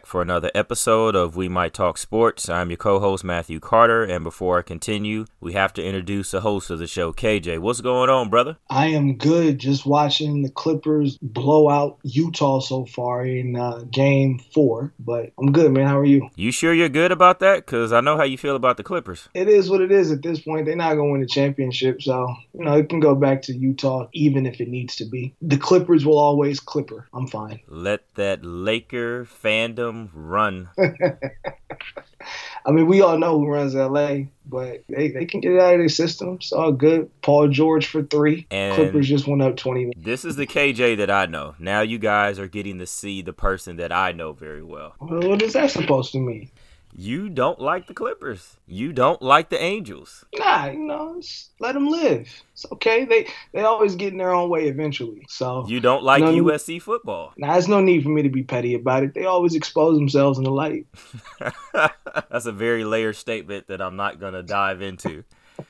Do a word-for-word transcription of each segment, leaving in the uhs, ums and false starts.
back for another episode of We Might Talk Sports. I'm your co-host, Matthew Carter, and before I continue, we have to introduce the host of the show, K J. What's going on, brother? I am good. Just watching the Clippers blow out Utah so far in uh, game four, but I'm good, man. How are you? You sure you're good about that? Because I know how you feel about the Clippers. It is what it is at this point. They're not going to win the championship, so, you know, it can go back to Utah even if it needs to be. The Clippers will always Clipper. I'm fine. Let that Laker fandom run. I mean, we all know who runs L A, but they, they can get it out of their system. It's all good. Paul George for three. And Clippers just went up twenty. This is the K J that I know. Now you guys are getting to see the person that I know very well. Well, what is that supposed to mean? You don't like the Clippers. You don't like the Angels. Nah, you know, let them live. It's okay. They they always get in their own way eventually. So you don't like no, U S C football. Nah, there's no need for me to be petty about it. They always expose themselves in the light. That's a very layered statement that I'm not gonna dive into.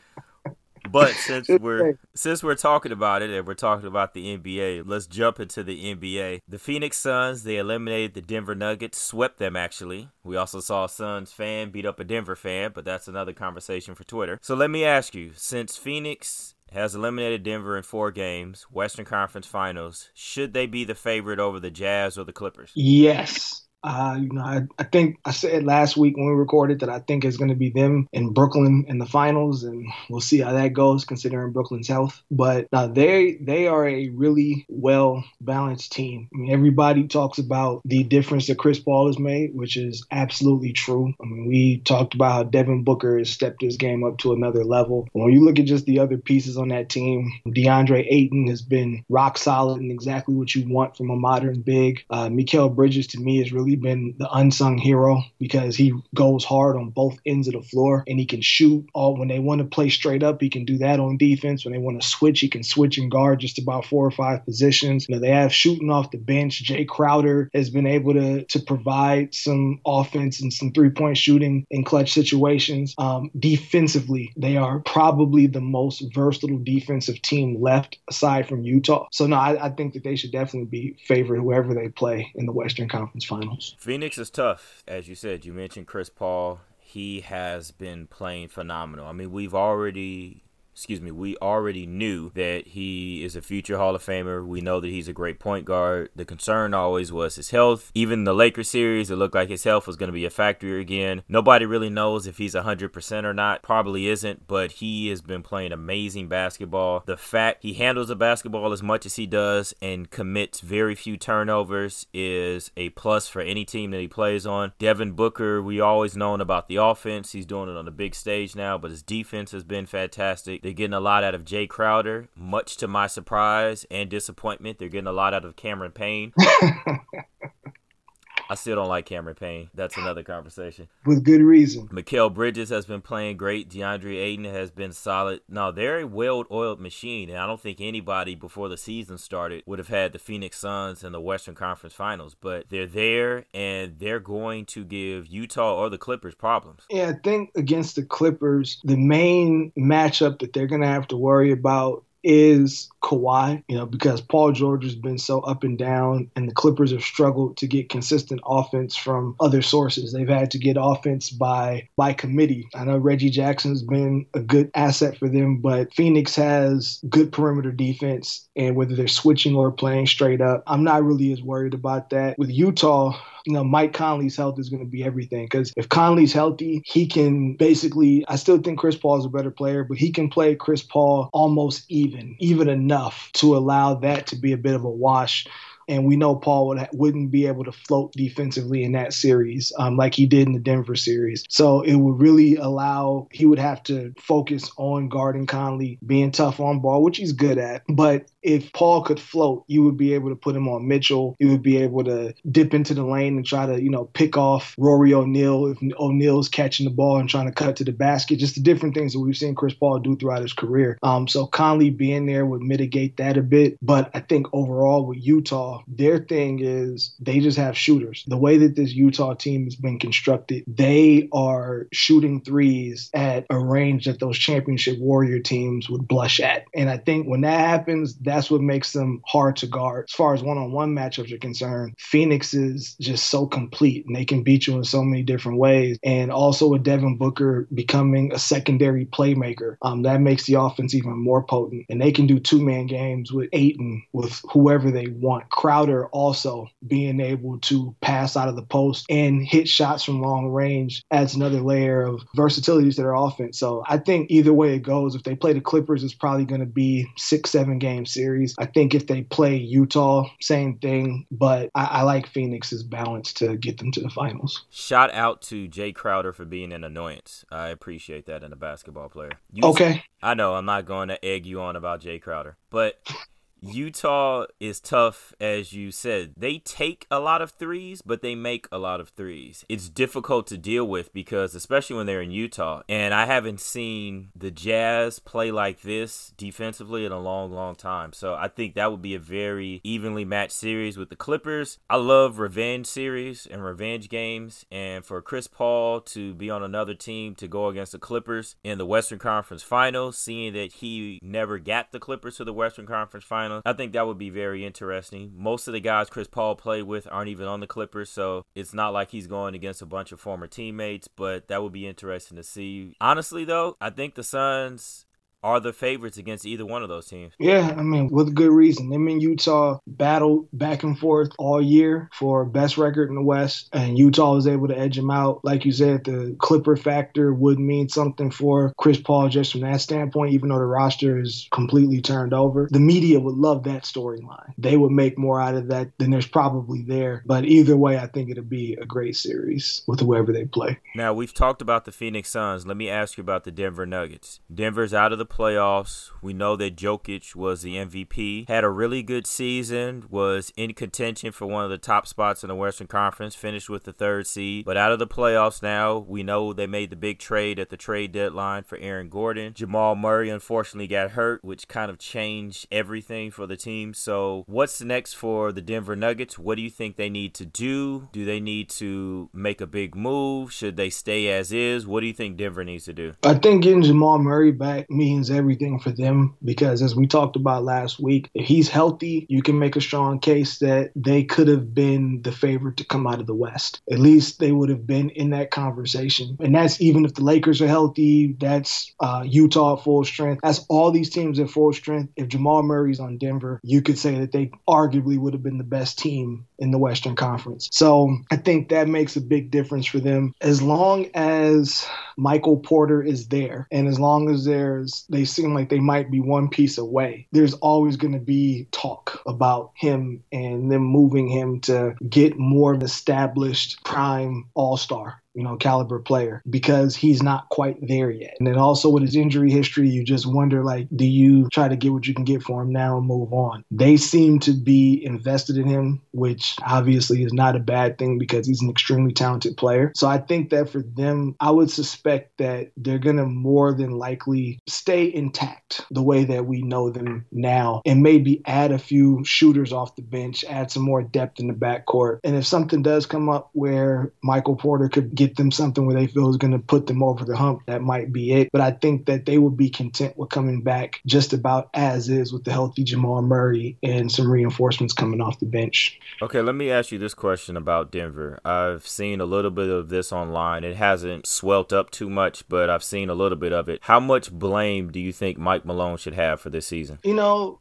But since we're since we're talking about it and we're talking about the N B A, let's jump into the N B A. The Phoenix Suns, they eliminated the Denver Nuggets, swept them actually. We also saw a Suns fan beat up a Denver fan, but that's another conversation for Twitter. So let me ask you, since Phoenix has eliminated Denver in four games, Western Conference Finals, should they be the favorite over the Jazz or the Clippers? Yes. Uh, you know, I, I think I said last week when we recorded that I think it's going to be them in Brooklyn in the finals, and we'll see how that goes considering Brooklyn's health. But uh, they they are a really well-balanced team. I mean, everybody talks about the difference that Chris Paul has made, which is absolutely true. I mean, we talked about how Devin Booker has stepped his game up to another level. When you look at just the other pieces on that team, DeAndre Ayton has been rock solid and exactly what you want from a modern big. Uh, Mikal Bridges, to me, is really been the unsung hero because he goes hard on both ends of the floor and he can shoot. All when they want to play straight up, he can do that on defense. When they want to switch, he can switch and guard just about four or five positions. You know, they have shooting off the bench. Jay Crowder has been able to to provide some offense and some three-point shooting in clutch situations. Um, defensively, they are probably the most versatile defensive team left aside from Utah. So no, I, I think that they should definitely be favored whoever they play in the Western Conference Finals. Phoenix is tough. As you said, you mentioned Chris Paul. He has been playing phenomenal. I mean, we've already... Excuse me, we already knew that he is a future Hall of Famer. We know that he's a great point guard. The concern always was his health. Even in the Lakers series, it looked like his health was going to be a factor again. Nobody really knows if he's one hundred percent or not. Probably isn't, but he has been playing amazing basketball. The fact he handles the basketball as much as he does and commits very few turnovers is a plus for any team that he plays on. Devin Booker, we always known about the offense. He's doing it on the big stage now, but his defense has been fantastic. They're getting a lot out of Jay Crowder, much to my surprise and disappointment. They're getting a lot out of Cameron Payne. I still don't like Cameron Payne. That's another conversation. With good reason. Mikal Bridges has been playing great. DeAndre Ayton has been solid. Now, they're a well-oiled machine, and I don't think anybody before the season started would have had the Phoenix Suns in the Western Conference Finals. But they're there, and they're going to give Utah or the Clippers problems. Yeah, I think against the Clippers, the main matchup that they're going to have to worry about is Kawhi, you know, because Paul George has been so up and down and the Clippers have struggled to get consistent offense from other sources. They've had to get offense by by committee. I know Reggie Jackson's been a good asset for them, but Phoenix has good perimeter defense, and whether they're switching or playing straight up, I'm not really as worried about that. With Utah, you know, Mike Conley's health is going to be everything, because if Conley's healthy, he can basically, I still think Chris Paul is a better player, but he can play Chris Paul almost even, even enough to allow that to be a bit of a wash. And we know Paul would ha- wouldn't be able to float defensively in that series um, like he did in the Denver series. So it would really allow, he would have to focus on guarding Conley, being tough on ball, which he's good at. But if Paul could float, you would be able to put him on Mitchell. You would be able to dip into the lane and try to, you know, pick off Rory O'Neal if O'Neal's catching the ball and trying to cut to the basket. Just the different things that we've seen Chris Paul do throughout his career. Um, so Conley being there would mitigate that a bit. But I think overall with Utah, their thing is they just have shooters. The way that this Utah team has been constructed, they are shooting threes at a range that those championship Warrior teams would blush at. And I think when that happens, that that's what makes them hard to guard. As far as one-on-one matchups are concerned, Phoenix is just so complete, and they can beat you in so many different ways. And also with Devin Booker becoming a secondary playmaker, um, that makes the offense even more potent. And they can do two-man games with Ayton, with whoever they want. Crowder also being able to pass out of the post and hit shots from long range adds another layer of versatility to their offense. So I think either way it goes, if they play the Clippers, it's probably going to be six, seven game series. I think if they play Utah, same thing, but I, I like Phoenix's balance to get them to the finals. Shout out to Jay Crowder for being an annoyance. I appreciate that in a basketball player. You okay. I know I'm not going to egg you on about Jay Crowder, but Utah is tough, as you said. They take a lot of threes, but they make a lot of threes. It's difficult to deal with because, especially when they're in Utah, and I haven't seen the Jazz play like this defensively in a long, long time. So I think that would be a very evenly matched series with the Clippers. I love revenge series and revenge games, and for Chris Paul to be on another team to go against the Clippers in the Western Conference Finals, seeing that he never got the Clippers to the Western Conference Finals, I think that would be very interesting. Most of the guys Chris Paul played with aren't even on the Clippers, so it's not like he's going against a bunch of former teammates, but that would be interesting to see. Honestly, though, I think the Suns are the favorites against either one of those teams. Yeah, I mean, with good reason. Them and Utah battled back and forth all year for best record in the West, and Utah was able to edge them out. Like you said, the Clipper factor would mean something for Chris Paul just from that standpoint, even though the roster is completely turned over. The media would love that storyline. They would make more out of that than there's probably there. But either way, I think it'll be a great series with whoever they play. Now, we've talked about the Phoenix Suns. Let me ask you about the Denver Nuggets. Denver's out of the playoffs. We know that Jokic was the M V P, had a really good season, was in contention for one of the top spots in the Western Conference, finished with the third seed, but out of the playoffs now. We know they made the big trade at the trade deadline for Aaron Gordon. Jamal Murray unfortunately got hurt, which kind of changed everything for the team. So what's next for the Denver Nuggets? What do you think they need to do? Do they need to make a big move? Should they stay as is? What do you think Denver needs to do? I think getting Jamal Murray back means everything for them because, as we talked about last week, if he's healthy, you can make a strong case that they could have been the favorite to come out of the West. At least they would have been in that conversation. And that's even if the Lakers are healthy, that's uh, Utah at full strength. That's all these teams at full strength. If Jamal Murray's on Denver, you could say that they arguably would have been the best team in the Western Conference. So I think that makes a big difference for them. As long as Michael Porter is there, and as long as there's, they seem like they might be one piece away, there's always going to be talk about him and them moving him to get more of an established prime all-star, you know, caliber player, because he's not quite there yet. And then also with his injury history, you just wonder, like, do you try to get what you can get for him now and move on? They seem to be invested in him, which obviously is not a bad thing because he's an extremely talented player. So I think that for them, I would suspect that they're going to more than likely stay intact the way that we know them now and maybe add a few shooters off the bench, add some more depth in the backcourt. And if something does come up where Michael Porter could get them something where they feel is going to put them over the hump, that might be it. But I think that they would be content with coming back just about as is with the healthy Jamal Murray and some reinforcements coming off the bench. Okay, let me ask you this question about Denver. I've seen a little bit of this online. It hasn't swelled up too much, but I've seen a little bit of it. How much blame do you think Mike Malone should have for this season? You know,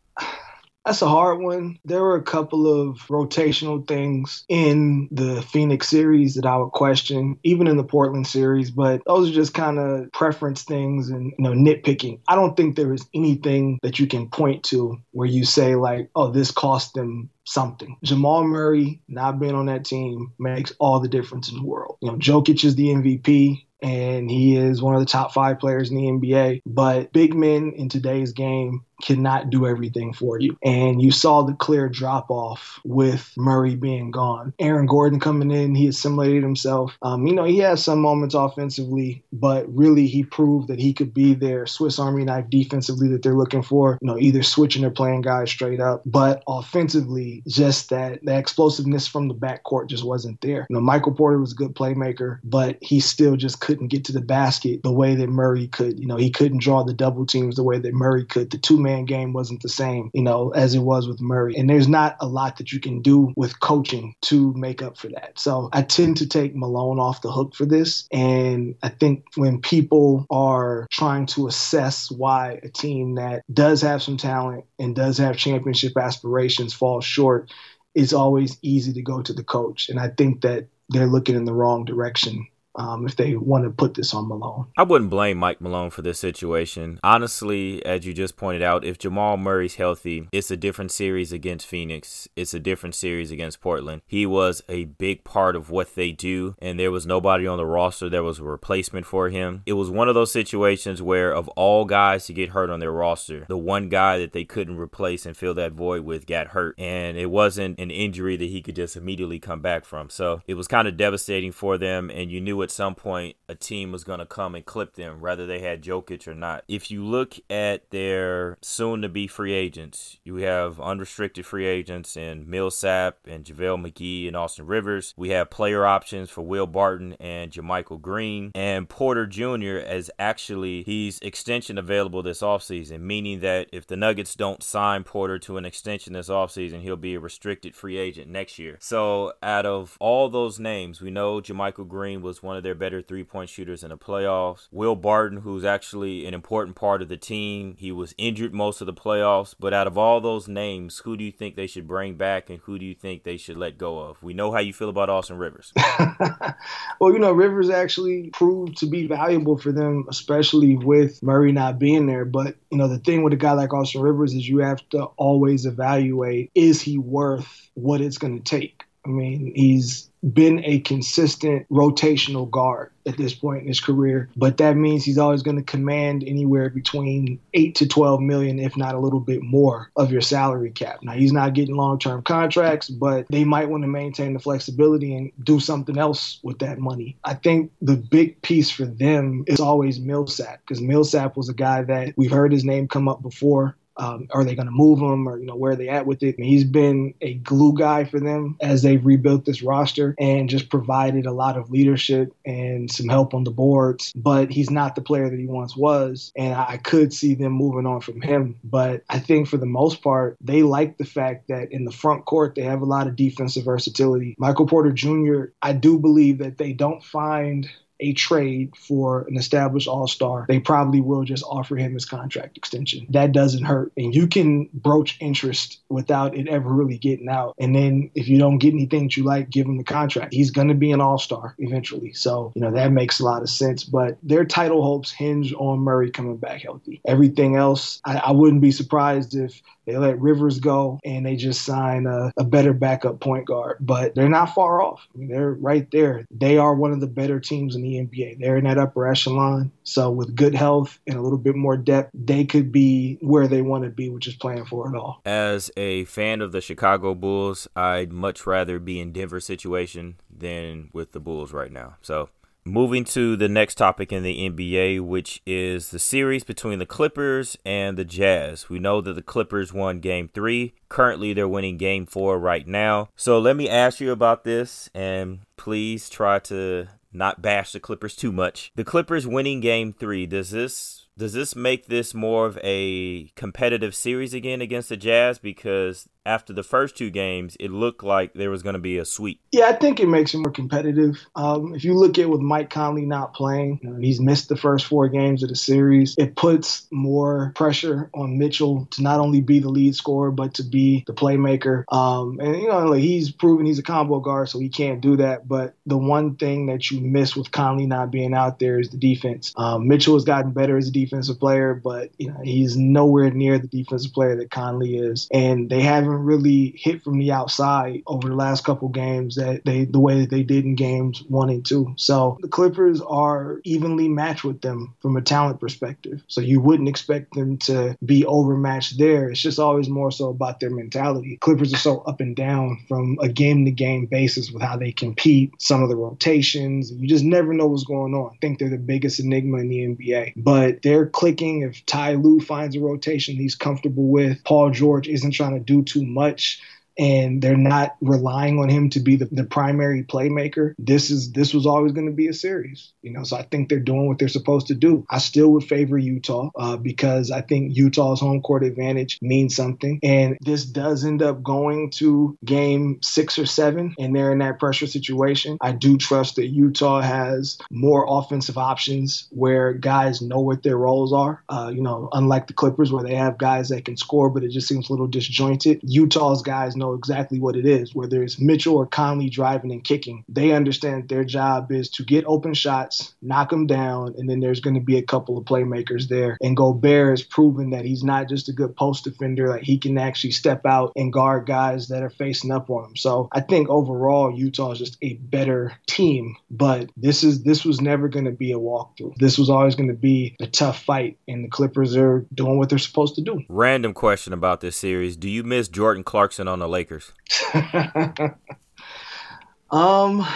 that's a hard one. There were a couple of rotational things in the Phoenix series that I would question, even in the Portland series, but those are just kind of preference things and, you know, nitpicking. I don't think there is anything that you can point to where you say, like, oh, this cost them something. Jamal Murray not being on that team makes all the difference in the world. You know, Jokic is the M V P. And he is one of the top five players in the N B A. But big men in today's game cannot do everything for you. And you saw the clear drop-off with Murray being gone. Aaron Gordon coming in, he assimilated himself. Um, you know, he has some moments offensively, but really he proved that he could be their Swiss Army knife defensively that they're looking for, you know, either switching or playing guys straight up. But offensively, just that, that explosiveness from the backcourt just wasn't there. You know, Michael Porter was a good playmaker, but he still just couldn't get to the basket the way that Murray could. You know, he couldn't draw the double teams the way that Murray could. The two two-man game wasn't the same, you know, as it was with Murray. And there's not a lot that you can do with coaching to make up for that. So I tend to take Malone off the hook for this. And I think when people are trying to assess why a team that does have some talent and does have championship aspirations falls short, it's always easy to go to the coach. And I think that they're looking in the wrong direction Um, if they want to put this on Malone. I wouldn't blame Mike Malone for this situation. Honestly, as you just pointed out, if Jamal Murray's healthy, it's a different series against Phoenix. It's a different series against Portland. He was a big part of what they do, and there was nobody on the roster that was a replacement for him. It was one of those situations where of all guys to get hurt on their roster, the one guy that they couldn't replace and fill that void with got hurt, and it wasn't an injury that he could just immediately come back from. So it was kind of devastating for them, and you knew at some point a team was going to come and clip them, whether they had Jokic or not. If you look at their soon-to-be free agents, you have unrestricted free agents in Millsap and JaVale McGee and Austin Rivers. We have player options for Will Barton and JaMychal Green. And Porter Junior is actually, he's extension available this offseason, meaning that if the Nuggets don't sign Porter to an extension this offseason, he'll be a restricted free agent next year. So out of all those names, we know JaMychal Green was one of their better three-point shooters in the playoffs. Will Barton, who's actually an important part of the team, he was injured most of the playoffs. But out of all those names, who do you think they should bring back and who do you think they should let go of? We know how you feel about Austin Rivers. Well, you know, Rivers actually proved to be valuable for them, especially with Murray not being there. But, you know, the thing with a guy like Austin Rivers is you have to always evaluate, is he worth what it's going to take? I mean, he's been a consistent rotational guard at this point in his career, but that means he's always going to command anywhere between eight to twelve million, if not a little bit more of your salary cap. Now, he's not getting long-term contracts, but they might want to maintain the flexibility and do something else with that money. I think the big piece for them is always Millsap, because Millsap was a guy that we've heard his name come up before. Um, are they going to move him, or, you know, where are they at with it? I mean, he's been a glue guy for them as they've rebuilt this roster and just provided a lot of leadership and some help on the boards. But he's not the player that he once was, and I could see them moving on from him. But I think for the most part, they like the fact that in the front court, they have a lot of defensive versatility. Michael Porter Junior, I do believe that they don't find a trade for an established all-star, they probably will just offer him his contract extension. That doesn't hurt. And you can broach interest without it ever really getting out. And then if you don't get anything that you like, give him the contract. He's going to be an all-star eventually. So, you know, that makes a lot of sense. But their title hopes hinge on Murray coming back healthy. Everything else, I, I wouldn't be surprised if they let Rivers go and they just sign a, a better backup point guard. But they're not far off. I mean, they're right there. They are one of the better teams in the N B A. They're in that upper echelon. So with good health and a little bit more depth, they could be where they want to be, which is playing for it all. As a fan of the Chicago Bulls, I'd much rather be in Denver's situation than with the Bulls right now. So moving to the next topic in the N B A, which is the series between the Clippers and the Jazz. We know that the Clippers won game three. Currently, they're winning game four right now. So let me ask you about this, and please try to not bash the Clippers too much. The Clippers winning game three, does this does this make this more of a competitive series again against the Jazz? Because after the first two games, it looked like there was going to be a sweep. Yeah, I think it makes it more competitive. Um, if you look at with Mike Conley not playing, you know, he's missed the first four games of the series. It puts more pressure on Mitchell to not only be the lead scorer, but to be the playmaker. Um, and, you know, like he's proven he's a combo guard, so he can't do that. But the one thing that you miss with Conley not being out there is the defense. Um, Mitchell has gotten better as a defensive player, but, you know, he's nowhere near the defensive player that Conley is. And they haven't really hit from the outside over the last couple games that they the way that they did in games one and two. So the Clippers are evenly matched with them from a talent perspective. So you wouldn't expect them to be overmatched there. It's just always more so about their mentality. Clippers are so up and down from a game-to-game basis with how they compete, some of the rotations. You just never know what's going on. I think they're the biggest enigma in the N B A. But they're clicking. If Ty Lue finds a rotation he's comfortable with, Paul George isn't trying to do too much, and they're not relying on him to be the, the primary playmaker, this is this was always going to be a series. You know, so I think they're doing what they're supposed to do. I still would favor Utah uh, because I think Utah's home court advantage means something. And this does end up going to game six or seven, and they're in that pressure situation. I do trust that Utah has more offensive options where guys know what their roles are. Uh, you know, unlike the Clippers where they have guys that can score, but it just seems a little disjointed. Utah's guys know exactly what it is. Whether it's Mitchell or Conley driving and kicking, they understand their job is to get open shots, knock them down, and then there's going to be a couple of playmakers there. And Gobert has proven that he's not just a good post defender, like he can actually step out and guard guys that are facing up on him. So I think overall Utah is just a better team, but this is this was never going to be a walkthrough. This was always going to be a tough fight, and the Clippers are doing what they're supposed to do. Random question about this series. Do you miss Jordan Clarkson on the Lakers? um,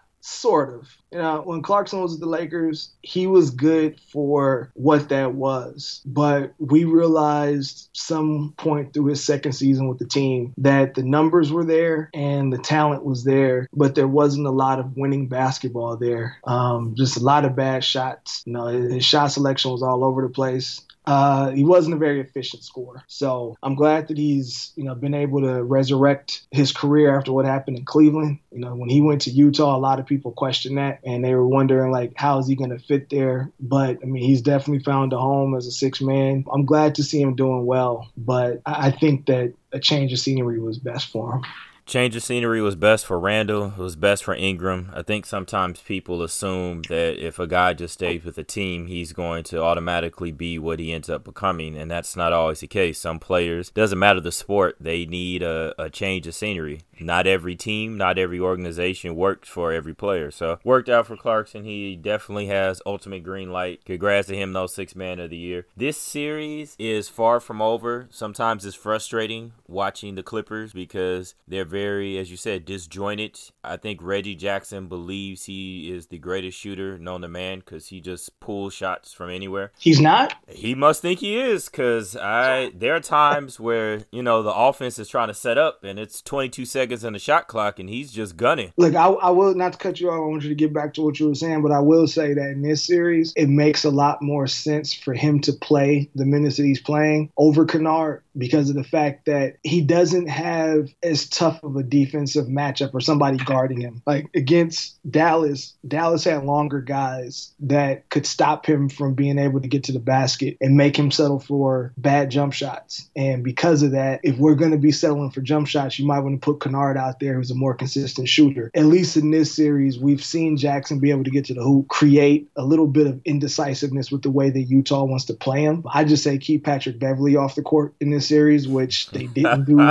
sort of. You know, when Clarkson was at the Lakers, he was good for what that was. But we realized some point through his second season with the team that the numbers were there and the talent was there, but there wasn't a lot of winning basketball there. Um, just a lot of bad shots. You know, his shot selection was all over the place. Uh, he wasn't a very efficient scorer. So I'm glad that he's, you know, been able to resurrect his career after what happened in Cleveland. You know, when he went to Utah, a lot of people questioned that, and they were wondering, like, how is he going to fit there? But, I mean, he's definitely found a home as a sixth man. I'm glad to see him doing well, but I, I think that a change of scenery was best for him. Change of scenery was best for Randall. It was best for Ingram. I think sometimes people assume that if a guy just stays with a team, he's going to automatically be what he ends up becoming, and that's not always the case. Some players, doesn't matter the sport, they need a, a change of scenery. Not every team, not every organization works for every player. So worked out for Clarkson. He definitely has ultimate green light. Congrats to him, though, sixth man of the year. This series is far from over. Sometimes it's frustrating watching the Clippers because they're very, as you said, disjointed. I think Reggie Jackson believes he is the greatest shooter known to man because he just pulls shots from anywhere. He's not? He must think he is because I there are times where, you know, the offense is trying to set up and it's twenty-two seconds in the shot clock and he's just gunning. Look, I, I will, not to cut you off, I want you to get back to what you were saying, but I will say that in this series, it makes a lot more sense for him to play the minutes that he's playing over Kennard because of the fact that he doesn't have as tough of a defensive matchup or somebody guarding him. Like against Dallas, Dallas had longer guys that could stop him from being able to get to the basket and make him settle for bad jump shots. And because of that, if we're going to be settling for jump shots, you might want to put Kennard out there who's a more consistent shooter. At least in this series, we've seen Jackson be able to get to the hoop, create a little bit of indecisiveness with the way that Utah wants to play him. I just say keep Patrick Beverley off the court in this series, which they didn't do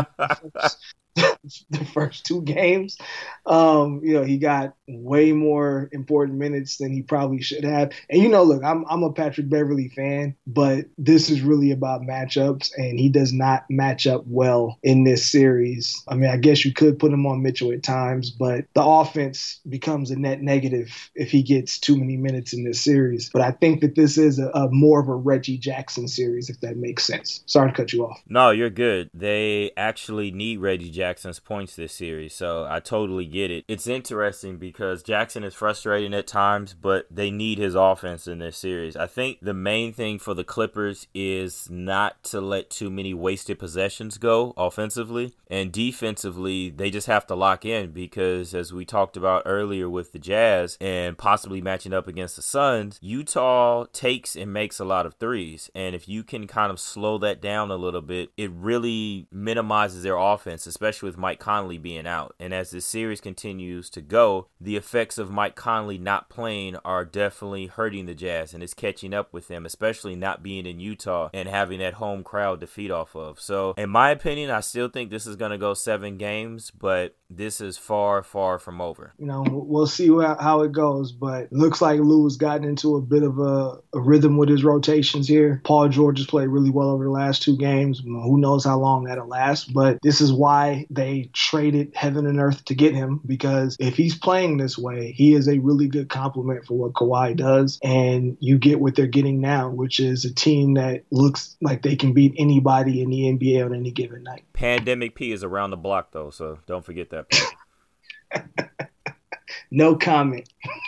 the first two games. Um, you know, he got way more important minutes than he probably should have. And, you know, look, I'm I'm a Patrick Beverley fan, but this is really about matchups, and he does not match up well in this series. I mean, I guess you could put him on Mitchell at times, but the offense becomes a net negative if he gets too many minutes in this series. But I think that this is a, a more of a Reggie Jackson series, if that makes sense. Sorry to cut you off. No, you're good. They actually need Reggie Jackson's points this series, so I totally get it. It's interesting because Jackson is frustrating at times, but they need his offense in this series. I think the main thing for the Clippers is not to let too many wasted possessions go offensively, and defensively, they just have to lock in because as we talked about earlier with the Jazz and possibly matching up against the Suns, Utah takes and makes a lot of threes, and if you can kind of slow that down a little bit, it really minimizes their offense, especially with Mike Conley being out. And as this series continues to go, the effects of Mike Conley not playing are definitely hurting the Jazz, and it's catching up with them, especially not being in Utah and having that home crowd to feed off of. So in my opinion, I still think this is going to go seven games, but this is far, far from over. You know, we'll see how, how it goes, but it looks like Lou has gotten into a bit of a, a rhythm with his rotations here. Paul George has played really well over the last two games. Who knows how long that'll last, but this is why why they traded heaven and earth to get him, because if he's playing this way, he is a really good complement for what Kawhi does. And you get what they're getting now, which is a team that looks like they can beat anybody in the N B A on any given night. Pandemic P is around the block, though, so don't forget that part. No comment.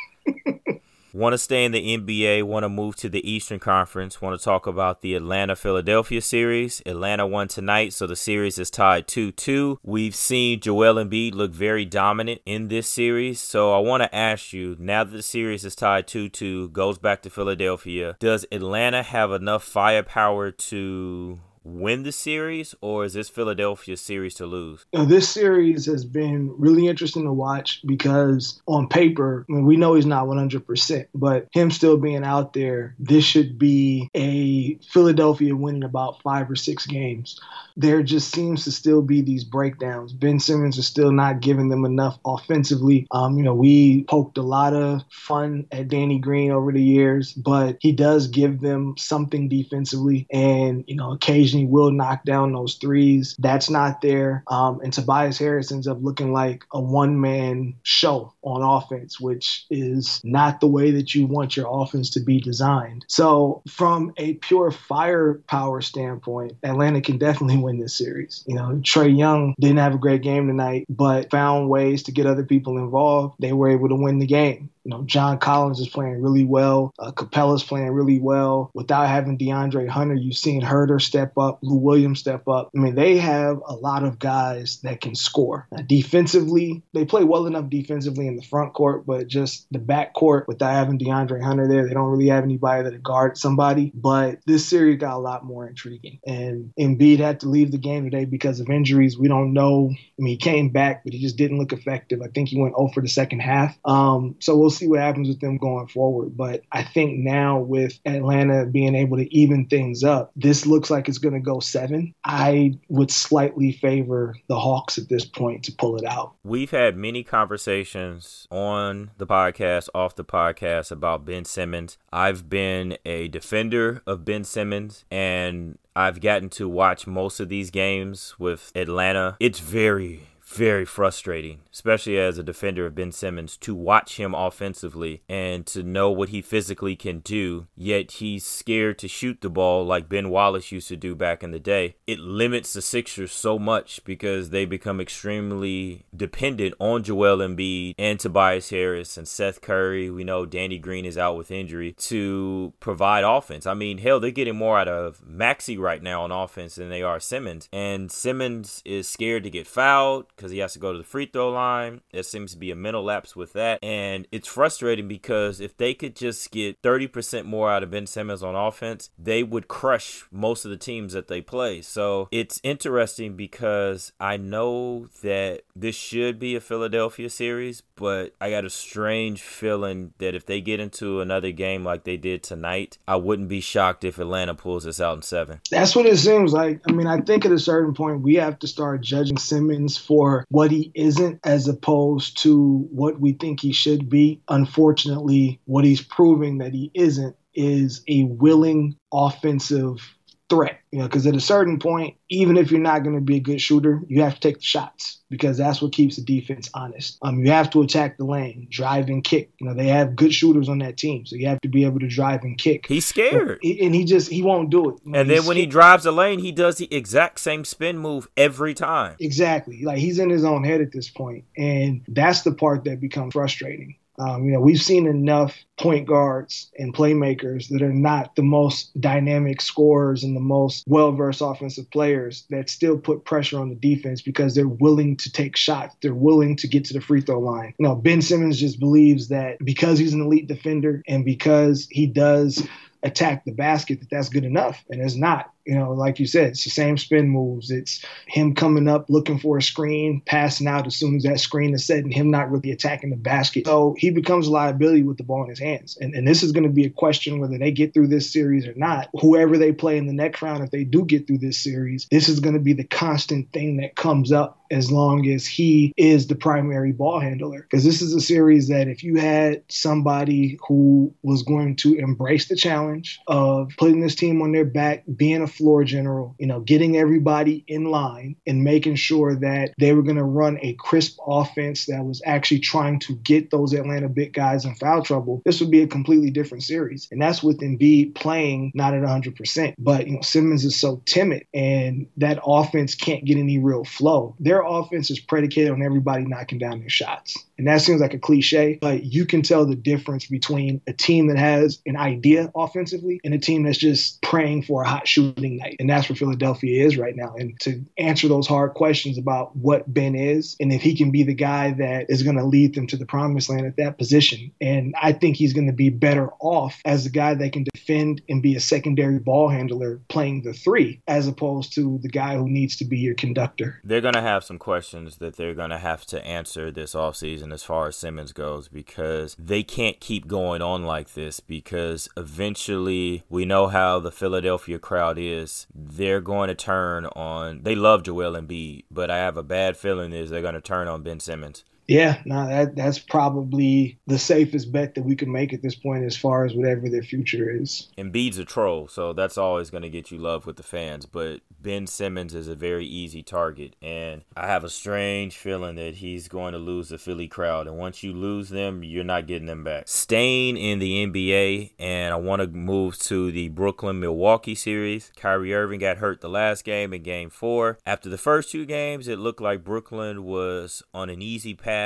Want to stay in the N B A, want to move to the Eastern Conference, want to talk about the Atlanta-Philadelphia series. Atlanta won tonight, so the series is tied two two. We've seen Joel Embiid look very dominant in this series, so I want to ask you, now that the series is tied two two, goes back to Philadelphia, does Atlanta have enough firepower to win the series, or is this Philadelphia series to lose? Now, this series has been really interesting to watch because on paper, I mean, we know he's not one hundred percent, but him still being out there, this should be a Philadelphia winning about five or six games. There just seems to still be these breakdowns. Ben Simmons is still not giving them enough offensively. Um, you know, we poked a lot of fun at Danny Green over the years, but he does give them something defensively, and, you know, occasionally will knock down those threes. That's not there. Um, and Tobias Harris ends up looking like a one-man show on offense, which is not the way that you want your offense to be designed. So from a pure firepower standpoint, Atlanta can definitely win this series. You know, Trae Young didn't have a great game tonight, but found ways to get other people involved. They were able to win the game. You know, John Collins is playing really well. Uh, Capella's playing really well. Without having DeAndre Hunter, you've seen Herter step up, Lou Williams step up. I mean, they have a lot of guys that can score. Now, defensively, they play well enough defensively in the front court, but just the back court, without having DeAndre Hunter there, they don't really have anybody that guard somebody. But this series got a lot more intriguing. And Embiid had to leave the game today because of injuries. We don't know. I mean, he came back, but he just didn't look effective. I think he went zero for the second half. Um, so we'll see what happens with them going forward. But I think now with Atlanta being able to even things up, this looks like it's going to go seven. I would slightly favor the Hawks at this point to pull it out. We've had many conversations on the podcast, off the podcast, about Ben Simmons. I've been a defender of Ben Simmons, and I've gotten to watch most of these games with Atlanta. It's very, very frustrating, especially as a defender of Ben Simmons, to watch him offensively and to know what he physically can do, yet he's scared to shoot the ball like Ben Wallace used to do back in the day. It limits the Sixers so much because they become extremely dependent on Joel Embiid and Tobias Harris and Seth Curry. We know Danny Green is out with injury to provide offense. I mean, hell, they're getting more out of Maxey right now on offense than they are Simmons. And Simmons is scared to get fouled because he has to go to the free throw line. There seems to be a mental lapse with that. And it's frustrating because if they could just get thirty percent more out of Ben Simmons on offense, they would crush most of the teams that they play. So it's interesting because I know that this should be a Philadelphia series, but I got a strange feeling that if they get into another game like they did tonight, I wouldn't be shocked if Atlanta pulls this out in seven. That's what it seems like. I mean, I think at a certain point we have to start judging Simmons for what he isn't as opposed to what we think he should be. Unfortunately, what he's proving that he isn't is a willing offensive threat. You know, because at a certain point, even if you're not going to be a good shooter, you have to take the shots because that's what keeps the defense honest. Um, you have to attack the lane, drive and kick. You know, they have good shooters on that team, so you have to be able to drive and kick. He's scared. But, and he just, he won't do it. You know, and then when scared. He drives the lane, he does the exact same spin move every time. Exactly. Like, he's in his own head at this point, and that's the part that becomes frustrating. Um, you know, we've seen enough point guards and playmakers that are not the most dynamic scorers and the most well-versed offensive players that still put pressure on the defense because they're willing to take shots. They're willing to get to the free throw line. You know, Ben Simmons just believes that because he's an elite defender and because he does attack the basket, that that's good enough. And it's not. You know, like you said, it's the same spin moves. It's him coming up, looking for a screen, passing out as soon as that screen is set, and him not really attacking the basket. So he becomes a liability with the ball in his hands. And, and this is going to be a question whether they get through this series or not. Whoever they play in the next round, if they do get through this series, this is going to be the constant thing that comes up as long as he is the primary ball handler. Because this is a series that if you had somebody who was going to embrace the challenge of putting this team on their back, being a floor general, you know, getting everybody in line and making sure that they were going to run a crisp offense that was actually trying to get those Atlanta big guys in foul trouble, this would be a completely different series. And that's with Embiid playing not at one hundred percent. But, you know, Simmons is so timid and that offense can't get any real flow. Their offense is predicated on everybody knocking down their shots. And that seems like a cliche, but you can tell the difference between a team that has an idea offensively and a team that's just praying for a hot shooting night. And that's where Philadelphia is right now. And to answer those hard questions about what Ben is and if he can be the guy that is going to lead them to the promised land at that position. And I think he's going to be better off as a guy that can defend and be a secondary ball handler playing the three, as opposed to the guy who needs to be your conductor. They're going to have some questions that they're going to have to answer this offseason as far as Simmons goes, because they can't keep going on like this, because eventually we know how the Philadelphia crowd is. They're going to turn on, they love Joel Embiid, but I have a bad feeling is they're going to turn on Ben Simmons. Yeah, no, that that's probably the safest bet that we can make at this point as far as whatever their future is. Embiid's a troll, so that's always going to get you love with the fans, but Ben Simmons is a very easy target, and I have a strange feeling that he's going to lose the Philly crowd, and once you lose them, you're not getting them back. Staying in the N B A, and I want to move to the Brooklyn-Milwaukee series. Kyrie Irving got hurt the last game in game four. After the first two games, it looked like Brooklyn was on an easy path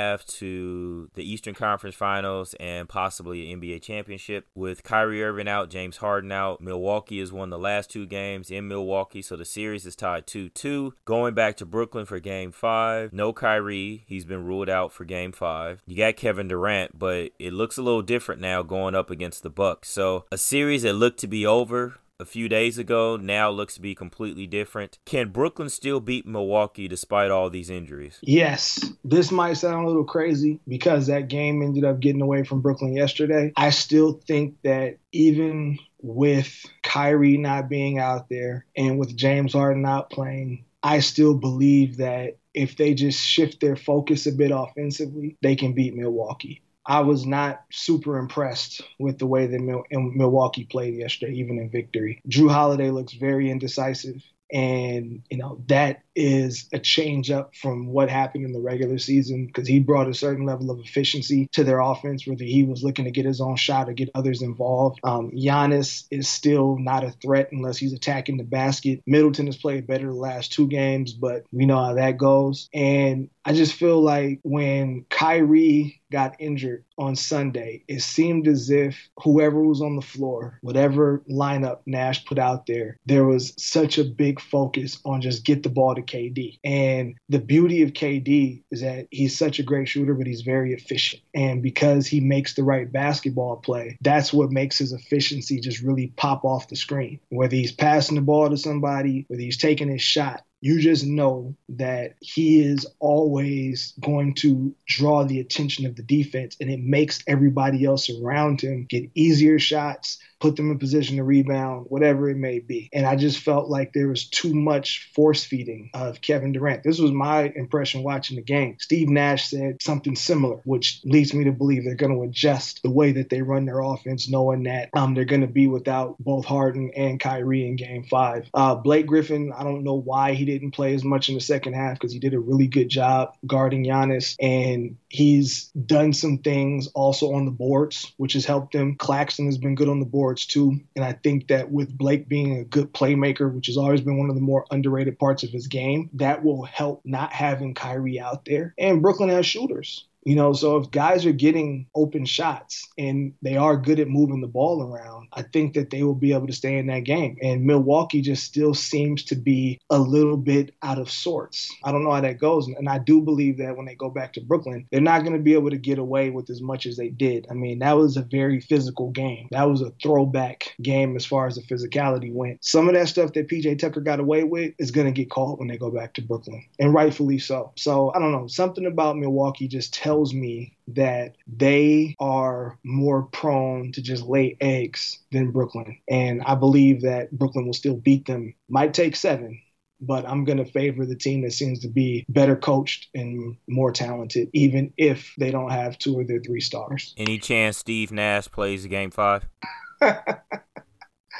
to the Eastern Conference Finals and possibly an N B A championship. With Kyrie Irving out, James Harden out, Milwaukee has won the last two games in Milwaukee, so the series is tied two two. Going back to Brooklyn for game five, no Kyrie. He's been ruled out for game five. You got Kevin Durant, but it looks a little different now going up against the Bucks. So a series that looked to be over a few days ago now looks to be completely different. Can Brooklyn still beat Milwaukee despite all these injuries? Yes. This might sound a little crazy because that game ended up getting away from Brooklyn yesterday. I still think that even with Kyrie not being out there and with James Harden not playing, I still believe that if they just shift their focus a bit offensively, they can beat Milwaukee. I was not super impressed with the way that Mil- Milwaukee played yesterday, even in victory. Jrue Holiday looks very indecisive. And, you know, that is a change up from what happened in the regular season because he brought a certain level of efficiency to their offense, whether he was looking to get his own shot or get others involved. Um, Giannis is still not a threat unless he's attacking the basket. Middleton has played better the last two games, but we know how that goes. And I just feel like when Kyrie got injured on Sunday, it seemed as if whoever was on the floor, whatever lineup Nash put out there, there was such a big focus on just get the ball to K D. And the beauty of K D is that he's such a great shooter, but he's very efficient. And because he makes the right basketball play, that's what makes his efficiency just really pop off the screen. Whether he's passing the ball to somebody, whether he's taking his shot, you just know that he is always going to draw the attention of the defense, and it makes everybody else around him get easier shots, put them in position to rebound, whatever it may be. And I just felt like there was too much force feeding of Kevin Durant. This was my impression watching the game. Steve Nash said something similar, which leads me to believe they're going to adjust the way that they run their offense, knowing that um, they're going to be without both Harden and Kyrie in game five. Uh, Blake Griffin, I don't know why he didn't play as much in the second half because he did a really good job guarding Giannis, and he's done some things also on the boards, which has helped him. Claxton has been good on the boards too, and I think that with Blake being a good playmaker, which has always been one of the more underrated parts of his game, that will help not having Kyrie out there. And Brooklyn has shooters. You know, so if guys are getting open shots and they are good at moving the ball around, I think that they will be able to stay in that game. And Milwaukee just still seems to be a little bit out of sorts. I don't know how that goes. And I do believe that when they go back to Brooklyn, they're not going to be able to get away with as much as they did. I mean, that was a very physical game. That was a throwback game as far as the physicality went. Some of that stuff that P J Tucker got away with is going to get caught when they go back to Brooklyn, and rightfully so. So I don't know. Something about Milwaukee just tells tells me that they are more prone to just lay eggs than Brooklyn. And I believe that Brooklyn will still beat them. Might take seven, but I'm going to favor the team that seems to be better coached and more talented, even if they don't have two of their three stars. Any chance Steve Nash plays game five?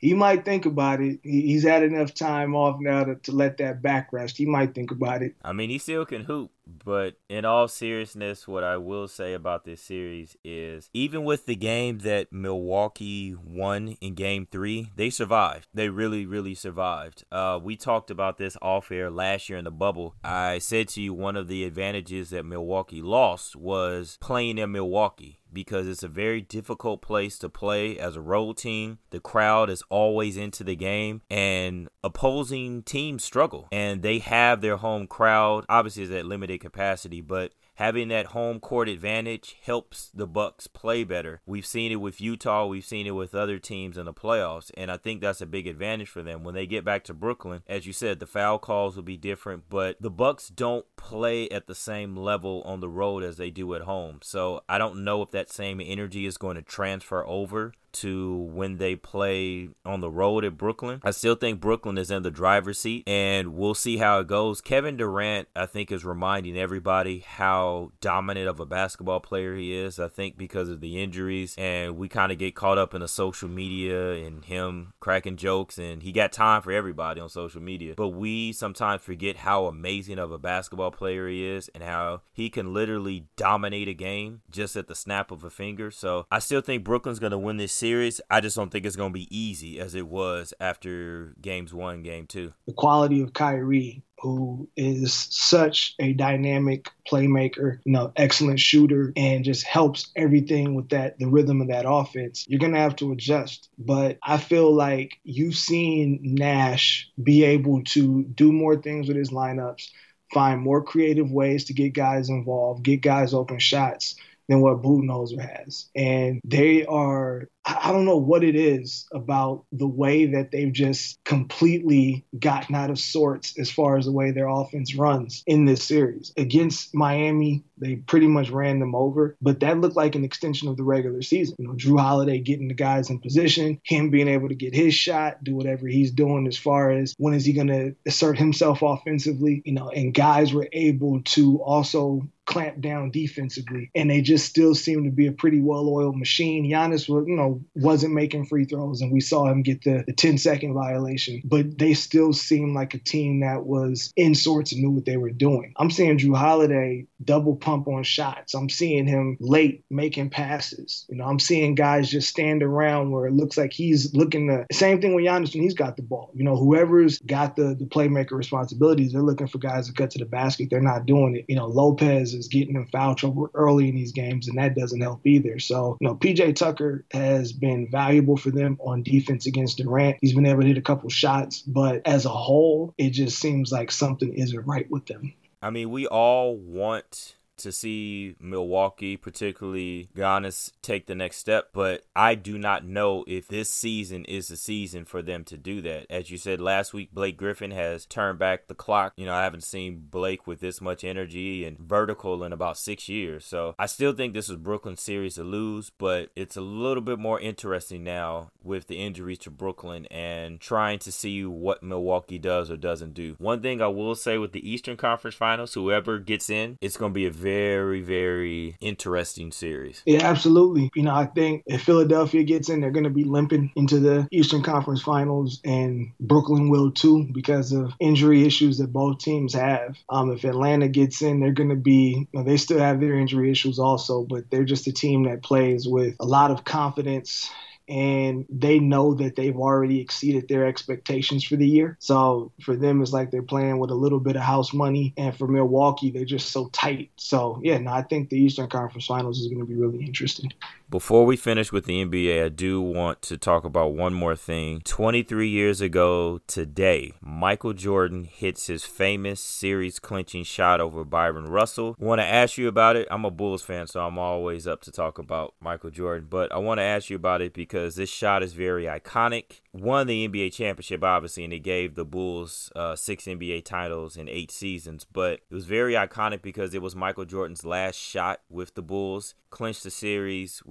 he might think about it. He, he's had enough time off now to, to let that back rest. He might think about it. I mean, he still can hoop, but in all seriousness, what I will say about this series is even with the game that Milwaukee won in game three, they survived. They really, really survived. Uh, we talked about this off air last year in the bubble. I said to you one of the advantages that Milwaukee lost was playing in Milwaukee, because it's a very difficult place to play as a road team. The crowd is always into the game, and opposing teams struggle. And they have their home crowd. Obviously, it's at limited capacity, but having that home court advantage helps the Bucks play better. We've seen it with Utah. We've seen it with other teams in the playoffs, and I think that's a big advantage for them. When they get back to Brooklyn, as you said, the foul calls will be different, but the Bucks don't play at the same level on the road as they do at home. So I don't know if that same energy is going to transfer over to when they play on the road at Brooklyn. I still think Brooklyn is in the driver's seat, and we'll see how it goes. Kevin Durant, I think, is reminding everybody how dominant of a basketball player he is. I think because of the injuries, and we kind of get caught up in the social media and him cracking jokes, and he got time for everybody on social media. But we sometimes forget how amazing of a basketball player he is and how he can literally dominate a game just at the snap of a finger. So I still think Brooklyn's going to win this series. Series. I just don't think it's going to be easy as it was after games one, game two. The quality of Kyrie, who is such a dynamic playmaker, you know, excellent shooter, and just helps everything with that, the rhythm of that offense. You're going to have to adjust. But I feel like you've seen Nash be able to do more things with his lineups, find more creative ways to get guys involved, get guys open shots than what Budenholzer has. And they are, I don't know what it is about the way that they've just completely gotten out of sorts as far as the way their offense runs in this series. Against Miami, they pretty much ran them over, but that looked like an extension of the regular season. You know, Jrue Holiday getting the guys in position, him being able to get his shot, do whatever he's doing as far as when is he going to assert himself offensively, you know, and guys were able to also clamp down defensively, and they just still seem to be a pretty well-oiled machine. Giannis, was, you know, wasn't making free throws, and we saw him get the, the ten-second violation, but they still seem like a team that was in sorts and knew what they were doing. I'm seeing Jrue Holiday double pump on shots. I'm seeing him late making passes. You know, I'm seeing guys just stand around where it looks like he's looking to, same thing with Giannis when he's got the ball. You know, whoever's got the, the playmaker responsibilities, they're looking for guys to cut to the basket. They're not doing it. You know, Lopez is getting in foul trouble early in these games, and that doesn't help either. So, you know, P J Tucker has been valuable for them on defense against Durant. He's been able to hit a couple shots, but as a whole, it just seems like something isn't right with them. I mean, we all want to see Milwaukee, particularly Giannis, take the next step, but I do not know if this season is the season for them to do that. As you said last week, Blake Griffin has turned back the clock. You know, I haven't seen Blake with this much energy and vertical in about six years. So I still think this is Brooklyn's series to lose, but it's a little bit more interesting now with the injuries to Brooklyn and trying to see what Milwaukee does or doesn't do. One thing I will say with the Eastern Conference Finals, whoever gets in, it's going to be a very, very interesting series. Yeah, absolutely. You know, I think if Philadelphia gets in, they're going to be limping into the Eastern Conference Finals, and Brooklyn will too because of injury issues that both teams have. Um, if Atlanta gets in, they're going to be, you know, they still have their injury issues also, but they're just a team that plays with a lot of confidence, and they know that they've already exceeded their expectations for the year. So for them, it's like they're playing with a little bit of house money. And for Milwaukee, they're just so tight. So, yeah, no, I think the Eastern Conference Finals is going to be really interesting. Before we finish with the N B A, I do want to talk about one more thing. twenty-three years ago today, Michael Jordan hits his famous series-clinching shot over Byron Russell. I want to ask you about it. I'm a Bulls fan, so I'm always up to talk about Michael Jordan. But I want to ask you about it because this shot is very iconic. Won the N B A championship, obviously, and it gave the Bulls uh, six N B A titles in eight seasons. But it was very iconic because it was Michael Jordan's last shot with the Bulls, clinched the series. We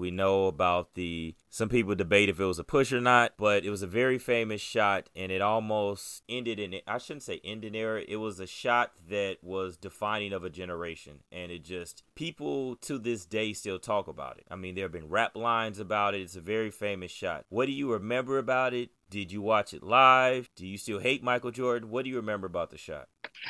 We know about the, some people debate if it was a push or not, but it was a very famous shot, and it almost ended in, I shouldn't say ended era. It was a shot that was defining of a generation, and it just, people to this day still talk about it. I mean, there have been rap lines about it. It's a very famous shot. What do you remember about it? Did you watch it live? Do you still hate Michael Jordan? What do you remember about the shot?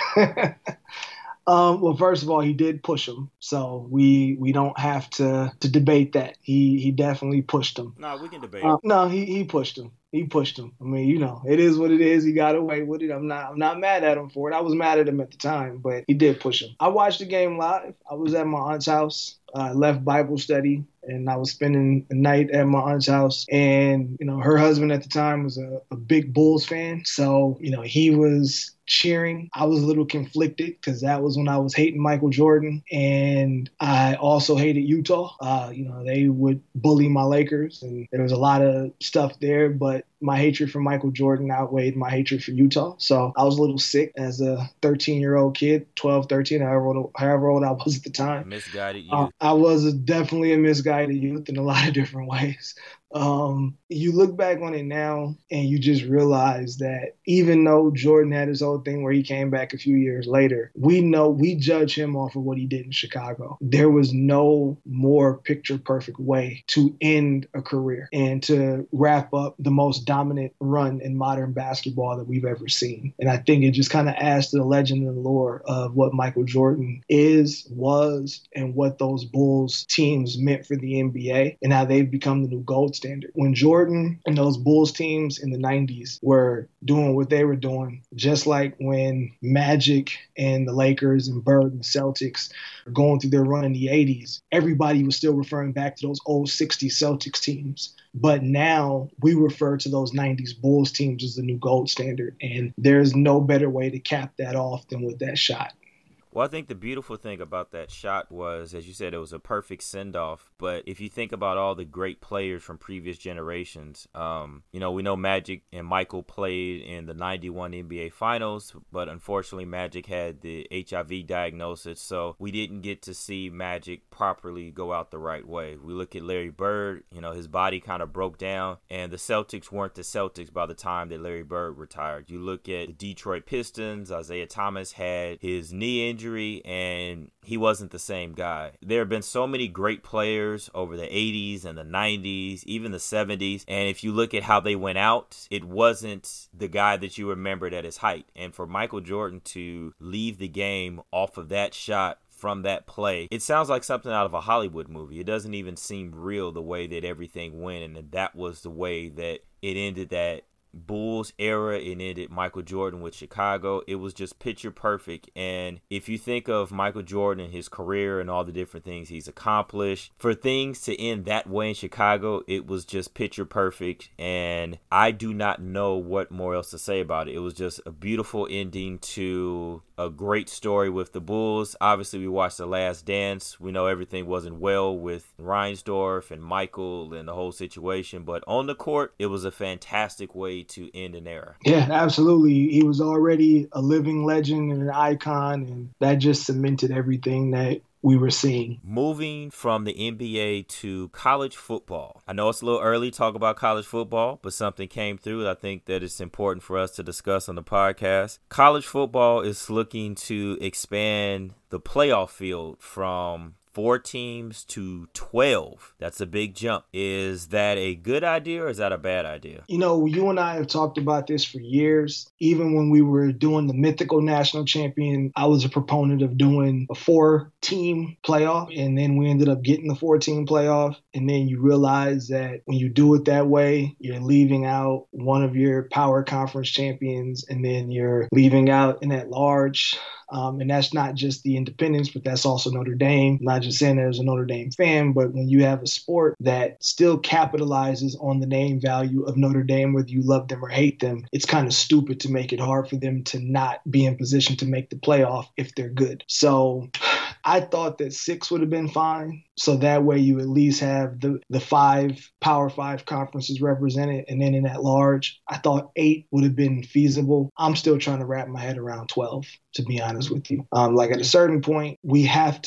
Um, well, first of all, he did push him, so we we don't have to to debate that. He he definitely pushed him. No, we can debate. Uh, no, he he pushed him. He pushed him. I mean, you know, it is what it is. He got away with it. I'm not I'm not mad at him for it. I was mad at him at the time, but he did push him. I watched the game live. I was at my aunt's house. I left Bible study, and I was spending the night at my aunt's house. And, you know, her husband at the time was a, a big Bulls fan. So, you know, he was cheering. I was a little conflicted because that was when I was hating Michael Jordan. And I also hated Utah. Uh, you know, they would bully my Lakers, and there was a lot of stuff there. But my hatred for Michael Jordan outweighed my hatred for Utah. So I was a little sick as a thirteen-year-old kid, twelve, thirteen, however old, however old I was at the time. Misguided youth. Uh, I was a, definitely a misguided youth in a lot of different ways. Um, you look back on it now and you just realize that even though Jordan had his whole thing where he came back a few years later, we know we judge him off of what he did in Chicago. There was no more picture perfect way to end a career and to wrap up the most dominant run in modern basketball that we've ever seen. And I think it just kind of adds to the legend and lore of what Michael Jordan is, was, and what those Bulls teams meant for the N B A and how they've become the new gold standard. When Jordan and those Bulls teams in the nineties were doing what they were doing, just like when Magic and the Lakers and Bird and the Celtics were going through their run in the eighties, everybody was still referring back to those old sixties Celtics teams. But now we refer to those nineties Bulls teams as the new gold standard. And there's no better way to cap that off than with that shot. Well, I think the beautiful thing about that shot was, as you said, it was a perfect send-off. But if you think about all the great players from previous generations, um, you know, we know Magic and Michael played in the ninety-one N B A Finals, but unfortunately Magic had the H I V diagnosis, so we didn't get to see Magic properly go out the right way. We look at Larry Bird, you know, his body kind of broke down, and the Celtics weren't the Celtics by the time that Larry Bird retired. You look at the Detroit Pistons, Isaiah Thomas had his knee injury, and he wasn't the same guy. There have been so many great players over the eighties and the nineties, even the seventies. And if you look at how they went out, it wasn't the guy that you remembered at his height. And for Michael Jordan to leave the game off of that shot from that play, it sounds like something out of a Hollywood movie. It doesn't even seem real the way that everything went. And that was the way that it ended that Bulls era. It ended Michael Jordan with Chicago. It was just picture perfect. And if you think of Michael Jordan and his career and all the different things he's accomplished, for things to end that way in Chicago, it was just picture perfect. And I do not know what more else to say about it. It was just a beautiful ending to a great story with the Bulls. Obviously, we watched The Last Dance. We know everything wasn't well with Reinsdorf and Michael and the whole situation, but on the court, it was a fantastic way to end an era. Yeah, absolutely. He was already a living legend and an icon, and that just cemented everything that we were seeing. Moving from the N B A to college football. I know it's a little early to talk about college football, but something came through that I think that it's important for us to discuss on the podcast. College football is looking to expand the playoff field from four teams to twelve. That's a big jump. Is that a good idea or is that a bad idea? You know, you and I have talked about this for years. Even when we were doing the mythical national champion, I was a proponent of doing a four-team playoff, and then we ended up getting the four-team playoff. And then you realize that when you do it that way, you're leaving out one of your power conference champions, and then you're leaving out an at-large. Um, and that's not just the independents, but that's also Notre Dame. I'm not just saying that as a Notre Dame fan, but when you have a sport that still capitalizes on the name value of Notre Dame, whether you love them or hate them, it's kind of stupid to make it hard for them to not be in position to make the playoff if they're good. So I thought that six would have been fine. So that way you at least have the, the five Power Five conferences represented, and then in at large, I thought eight would have been feasible. I'm still trying to wrap my head around twelve, to be honest with you. Um, like at a certain point, we have to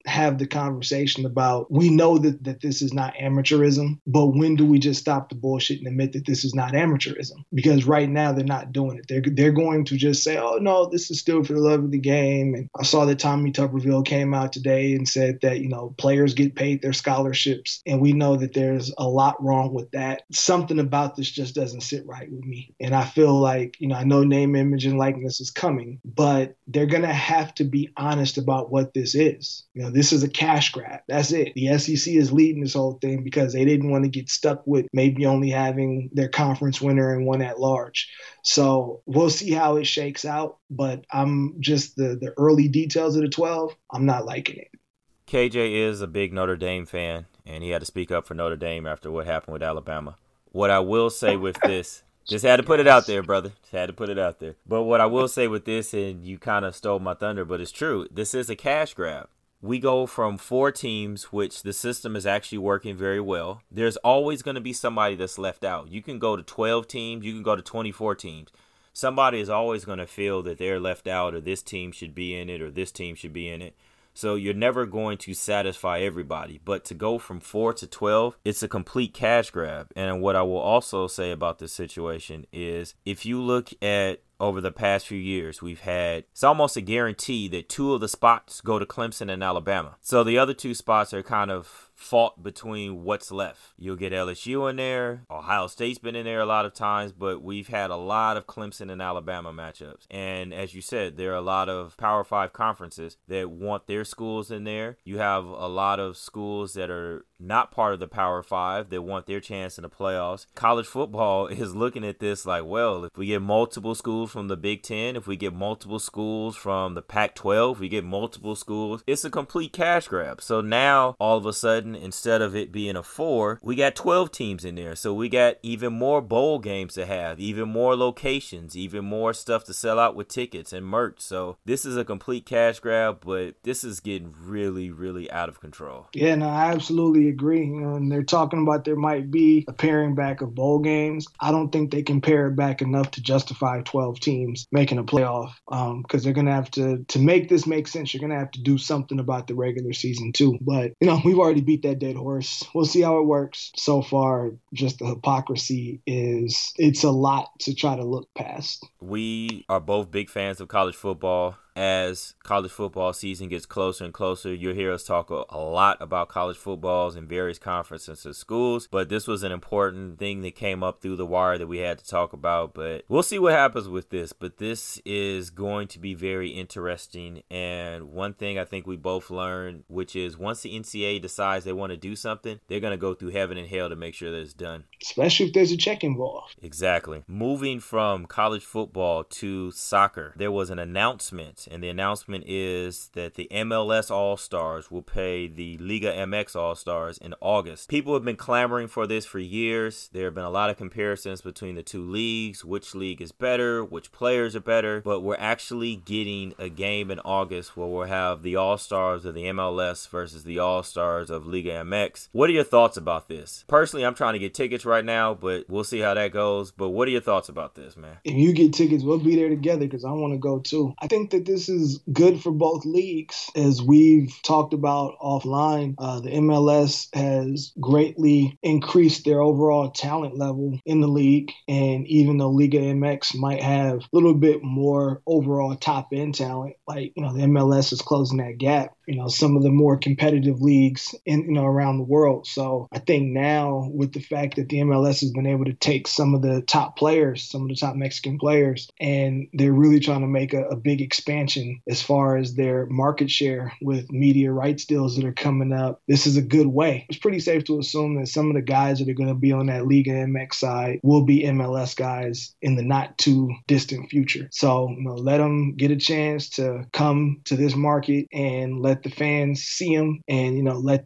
have the conversation about, we know that, that this is not amateurism, but when do we just stop the bullshit and admit that this is not amateurism? Because right now they're not doing it. They're, they're going to just say, oh, no, this is still for the love of the game. And I saw that Tommy Tuberville came out today and said that, you know, players get paid their scholarships. And we know that there's a lot wrong with that. Something about this just doesn't sit right with me. And I feel like, you know, I know name, image, and likeness is coming, but they're going to have to be honest about what this is. You know, this is a cash grab. That's it. The S E C is leading this whole thing because they didn't want to get stuck with maybe only having their conference winner and one at large. So we'll see how it shakes out. But I'm just the, the early details of the twelve, I'm not liking it. K J is a big Notre Dame fan, and he had to speak up for Notre Dame after what happened with Alabama. What I will say with this, just had to put it out there, brother. Just had to put it out there. But what I will say with this, and you kind of stole my thunder, but it's true. This is a cash grab. We go from four teams, which the system is actually working very well. There's always going to be somebody that's left out. You can go to twelve teams. You can go to twenty-four teams. Somebody is always going to feel that they're left out, or this team should be in it, or this team should be in it. So you're never going to satisfy everybody. But to go from four to twelve, it's a complete cash grab. And what I will also say about this situation is, if you look at over the past few years, we've had, it's almost a guarantee that two of the spots go to Clemson and Alabama. So the other two spots are kind of fought between what's left. You'll get L S U in there. Ohio State's been in there a lot of times, but we've had a lot of Clemson and Alabama matchups. And as you said, there are a lot of Power Five conferences that want their schools in there. You have a lot of schools that are not part of the Power Five that want their chance in the playoffs. College football is looking at this like, well, if we get multiple schools from the Big Ten, if we get multiple schools from the Pac twelve, we get multiple schools, it's a complete cash grab. So now, all of a sudden, instead of it being a four, we got twelve teams in there. So we got even more bowl games to have, even more locations, even more stuff to sell out with tickets and merch. So this is a complete cash grab, but this is getting really, really out of control. Yeah, no, I absolutely agree. You know, and they're talking about there might be a paring back of bowl games. I don't think they can pare it back enough to justify twelve teams making a playoff, um, because they're going to have to, to make this make sense, you're going to have to do something about the regular season too. But, you know, we've already beat that dead horse. We'll see how it works. So far, just the hypocrisy is, it's a lot to try to look past. We are both big fans of college football. As college football season gets closer and closer, you'll hear us talk a, a lot about college footballs in various conferences and schools. But this was an important thing that came up through the wire that we had to talk about. But we'll see what happens with this. But this is going to be very interesting. And one thing I think we both learned, which is once the N C A A decides they want to do something, they're going to go through heaven and hell to make sure that it's done. Especially if there's a check involved. Exactly. Moving from college football to soccer, there was an announcement. And the announcement is that the M L S All-Stars will pay the Liga M X All-Stars in August. People have been clamoring for this for years. There have been a lot of comparisons between the two leagues, which league is better, which players are better. But we're actually getting a game in August where we'll have the All-Stars of the M L S versus the All-Stars of Liga M X. What are your thoughts about this? Personally, I'm trying to get tickets right now, but we'll see how that goes. But what are your thoughts about this, man? If you get tickets, we'll be there together because I want to go too. I think that this This is good for both leagues. As we've talked about offline, uh, the M L S has greatly increased their overall talent level in the league. And even though Liga M X might have a little bit more overall top-end talent, like, you know, the M L S is closing that gap. You know, some of the more competitive leagues in, you know, around the world. So I think now with the fact that the M L S has been able to take some of the top players, some of the top Mexican players, and they're really trying to make a, a big expansion as far as their market share with media rights deals that are coming up. This is a good way. It's pretty safe to assume that some of the guys that are going to be on that Liga M X side will be M L S guys in the not too distant future. So, you know, let them get a chance to come to this market and let the fans see them, and, you know, let that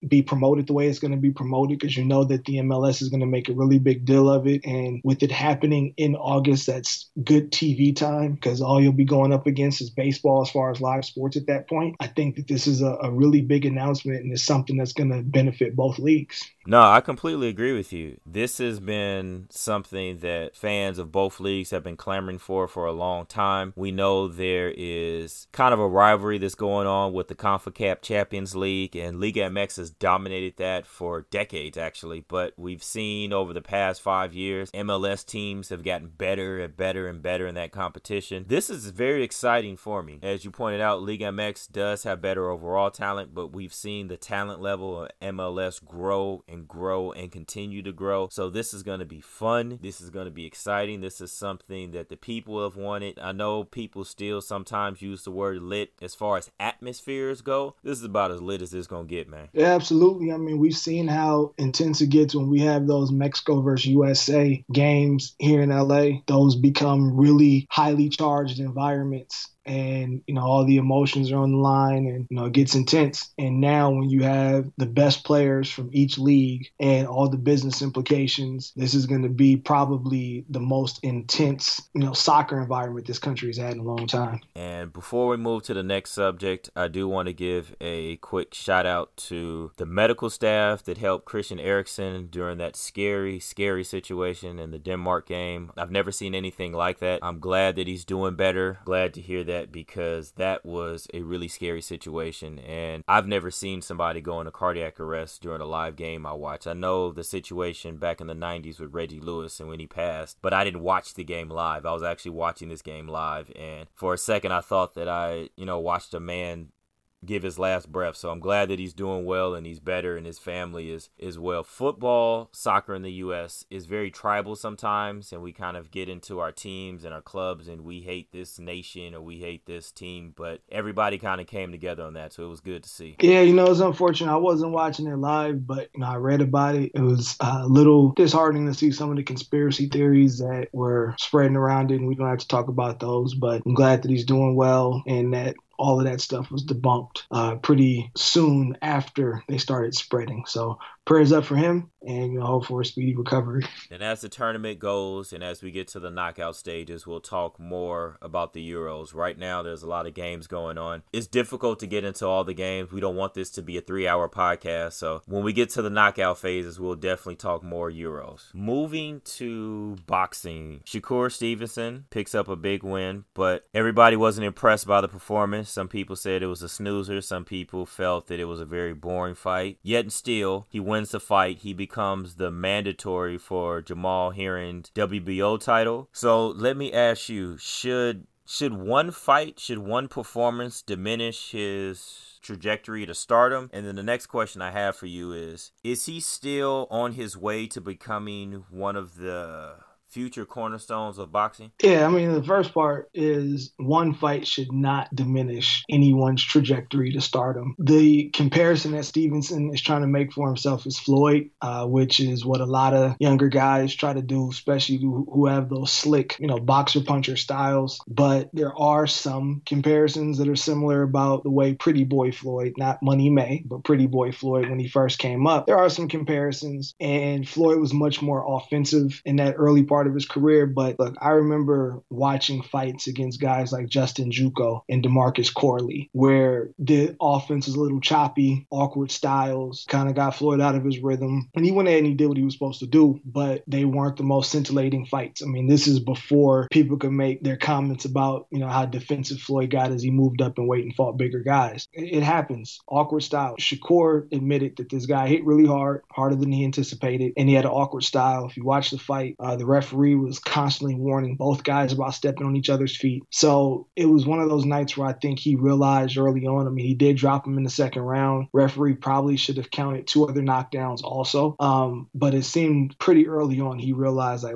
be promoted the way it's going to be promoted, because you know that the M L S is going to make a really big deal of it. And with it happening in August, that's good T V time, because all you'll be going up against is baseball as far as live sports at that point. I think that this is a, a really big announcement, and it's something that's going to benefit both leagues. No, I completely agree with you. This has been something that fans of both leagues have been clamoring for for a long time. We know there is kind of a rivalry that's going on with the CONCACAF Champions League, and Liga M X has dominated that for decades, actually. But we've seen over the past five years, M L S teams have gotten better and better and better in that competition. This is very exciting for me. As you pointed out, Liga M X does have better overall talent, but we've seen the talent level of M L S grow and and grow and continue to grow. So this is going to be fun. This is going to be exciting. This is something that the people have wanted. I know people still sometimes use the word lit as far as atmospheres go. This is about as lit as it's going to get, man. Yeah, absolutely. I mean, we've seen how intense it gets when we have those Mexico versus U S A games here in L A. Those become really highly charged environments. And, you know, all the emotions are on the line, and, you know, it gets intense. And now when you have the best players from each league and all the business implications, this is going to be probably the most intense, you know, soccer environment this country has had in a long time. And before we move to the next subject, I do want to give a quick shout out to the medical staff that helped Christian Eriksen during that scary, scary situation in the Denmark game. I've never seen anything like that. I'm glad that he's doing better. Glad to hear that, because that was a really scary situation, and I've never seen somebody go into cardiac arrest during a live game I watched. I know the situation back in the nineties with Reggie Lewis and when he passed, but I didn't watch the game live. I was actually watching this game live, and for a second I thought that I, you know, watched a man give his last breath. So I'm glad that he's doing well and he's better and his family is is well. Football, soccer in the U S is very tribal sometimes, and we kind of get into our teams and our clubs and we hate this nation or we hate this team, but everybody kind of came together on that, so it was good to see. Yeah, you know, it's unfortunate. I wasn't watching it live, but, you know, I read about it. It was a little disheartening to see some of the conspiracy theories that were spreading around it, and we don't have to talk about those, but I'm glad that he's doing well and that all of that stuff was debunked uh, pretty soon after they started spreading. So prayers up for him, and, you know, hope for a speedy recovery. And as the tournament goes and as we get to the knockout stages, we'll talk more about the Euros. Right now, there's a lot of games going on. It's difficult to get into all the games. We don't want this to be a three-hour podcast. So when we get to the knockout phases, we'll definitely talk more Euros. Moving to boxing, Shakur Stevenson picks up a big win, but everybody wasn't impressed by the performance. Some people said it was a snoozer. Some people felt that it was a very boring fight. Yet and still, he wins the fight. He becomes the mandatory for Jamal Herring's W B O title. So let me ask you, should should one fight, should one performance diminish his trajectory to stardom? And then the next question I have for you is, is he still on his way to becoming one of the future cornerstones of boxing? Yeah, I mean, the first part is one fight should not diminish anyone's trajectory to stardom. The comparison that Stevenson is trying to make for himself is Floyd, uh, which is what a lot of younger guys try to do, especially who, who have those slick, you know, boxer puncher styles. But there are some comparisons that are similar about the way Pretty Boy Floyd, not Money May, but Pretty Boy Floyd, when he first came up. There are some comparisons, and Floyd was much more offensive in that early part of his career. But look, I remember watching fights against guys like Justin Juco and DeMarcus Corley, where the offense is a little choppy, awkward styles, kind of got Floyd out of his rhythm. And he went ahead and he did what he was supposed to do, but they weren't the most scintillating fights. I mean, this is before people could make their comments about, you know, how defensive Floyd got as he moved up in weight and fought bigger guys. It, it happens. Awkward style. Shakur admitted that this guy hit really hard, harder than he anticipated, and he had an awkward style. If you watch the fight, uh, the referee was constantly warning both guys about stepping on each other's feet. So it was one of those nights where I think he realized early on, I mean, he did drop him in the second round. Referee probably should have counted two other knockdowns also. Um, but it seemed pretty early on he realized, like, look,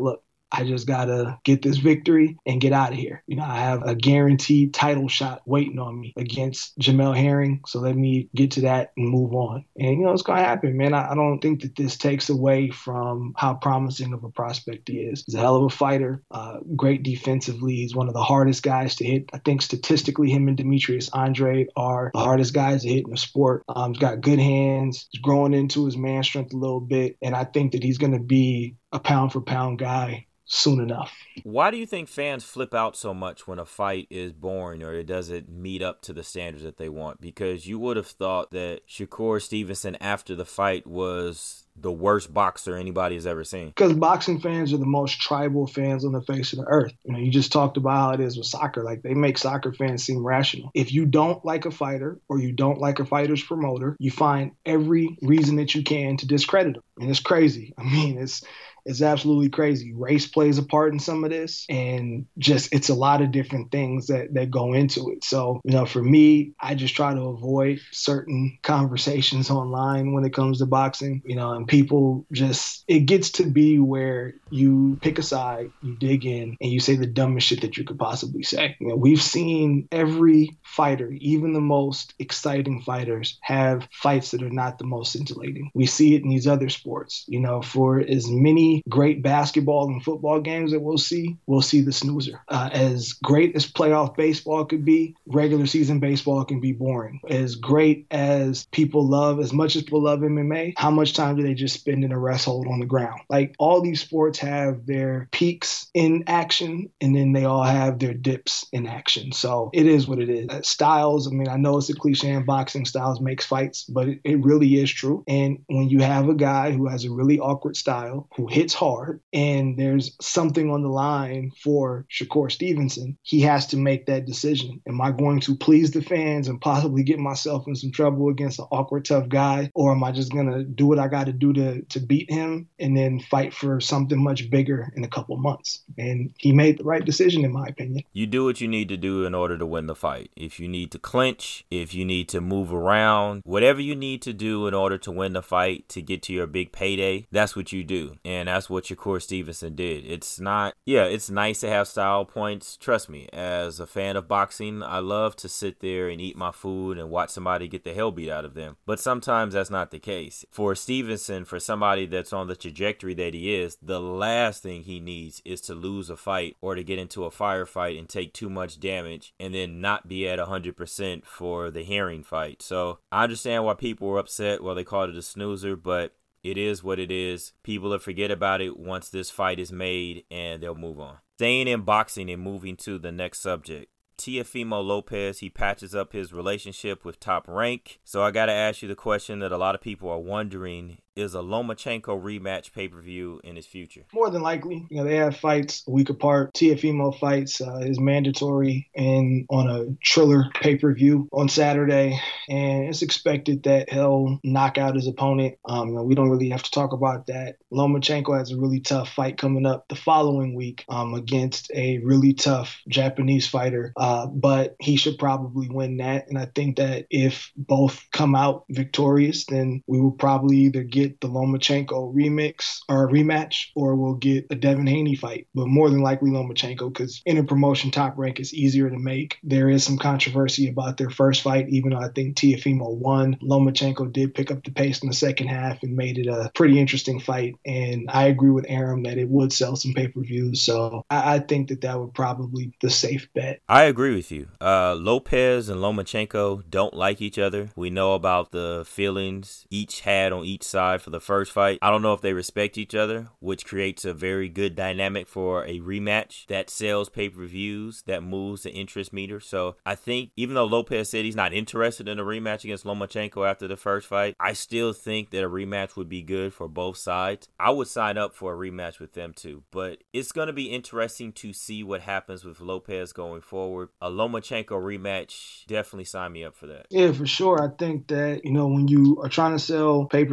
I just got to get this victory and get out of here. You know, I have a guaranteed title shot waiting on me against Jamel Herring. So let me get to that and move on. And, you know, it's going to happen, man. I, I don't think that this takes away from how promising of a prospect he is. He's a hell of a fighter, uh, great defensively. He's one of the hardest guys to hit. I think statistically, him and Demetrius Andrade are the hardest guys to hit in the sport. Um, he's got good hands. He's growing into his man strength a little bit. And I think that he's going to be a pound for pound guy soon enough. Why do you think fans flip out so much when a fight is boring or it doesn't meet up to the standards that they want? Because you would have thought that Shakur Stevenson after the fight was the worst boxer anybody has ever seen. Because boxing fans are the most tribal fans on the face of the earth. You know, you just talked about how it is with soccer. Like, they make soccer fans seem rational. If you don't like a fighter or you don't like a fighter's promoter, you find every reason that you can to discredit them. And it's crazy. I mean, it's It's absolutely crazy. Race plays a part in some of this, and just it's a lot of different things that, that go into it. So, you know, for me, I just try to avoid certain conversations online when it comes to boxing, you know, and people just, it gets to be where you pick a side, you dig in, and you say the dumbest shit that you could possibly say. You know, we've seen every fighter, even the most exciting fighters, have fights that are not the most scintillating. We see it in these other sports. You know, for as many great basketball and football games that we'll see, we'll see the snoozer. Uh, as great as playoff baseball could be, regular season baseball can be boring. As great as people love, as much as people love M M A, how much time do they just spend in a rest hold on the ground? Like, all these sports have their peaks in action, and then they all have their dips in action. So it is what it is. Uh, styles, I mean, I know it's a cliche in boxing, styles makes fights, but it, it really is true. And when you have a guy who has a really awkward style, who hits hard, and there's something on the line for Shakur Stevenson, he has to make that decision. Am I going to please the fans and possibly get myself in some trouble against an awkward, tough guy? Or am I just going to do what I got to do to to beat him and then fight for something much bigger in a couple months? And he made the right decision, in my opinion. You do what you need to do in order to win the fight. If you need to clinch, if you need to move around, whatever you need to do in order to win the fight, to get to your big payday, that's what you do. And that's what Shakur Stevenson did. It's not, yeah, it's nice to have style points. Trust me, as a fan of boxing, I love to sit there and eat my food and watch somebody get the hell beat out of them. But sometimes that's not the case. For Stevenson, for somebody that's on the trajectory that he is, the last thing he needs is to lose a fight or to get into a firefight and take too much damage and then not be at one hundred percent for the Herring fight. So I understand why people were upset. Well, they called it a snoozer, but it is what it is. People will forget about it once this fight is made, and they'll move on. Staying in boxing and moving to the next subject. Teofimo Lopez, he patches up his relationship with Top Rank. So I got to ask you the question that a lot of people are wondering. Is a Lomachenko rematch pay-per-view in his future? More than likely. You know, they have fights a week apart. Teofimo fights uh, is mandatory and on a Triller pay-per-view on Saturday. And it's expected that he'll knock out his opponent. Um, you know, we don't really have to talk about that. Lomachenko has a really tough fight coming up the following week um, against a really tough Japanese fighter. Uh, but he should probably win that. And I think that if both come out victorious, then we will probably either get the Lomachenko remix or a rematch, or we'll get a Devin Haney fight. But more than likely Lomachenko, because in a promotion, Top Rank is easier to make. There is some controversy about their first fight, even though I think Teofimo won. Lomachenko did pick up the pace in the second half and made it a pretty interesting fight. And I agree with Aram that it would sell some pay-per-views. So I, I think that that would probably be the safe bet. I agree with you. Uh, Lopez and Lomachenko don't like each other. We know about the feelings each had on each side for the first fight. I don't know if they respect each other, which creates a very good dynamic for a rematch that sells pay-per-views, that moves the interest meter. So I think even though Lopez said he's not interested in a rematch against Lomachenko after the first fight, I still think that a rematch would be good for both sides. I would sign up for a rematch with them too, but it's going to be interesting to see what happens with Lopez going forward. A Lomachenko rematch, definitely sign me up for that. Yeah, for sure. I think that, you know, when you are trying to sell pay-per-view,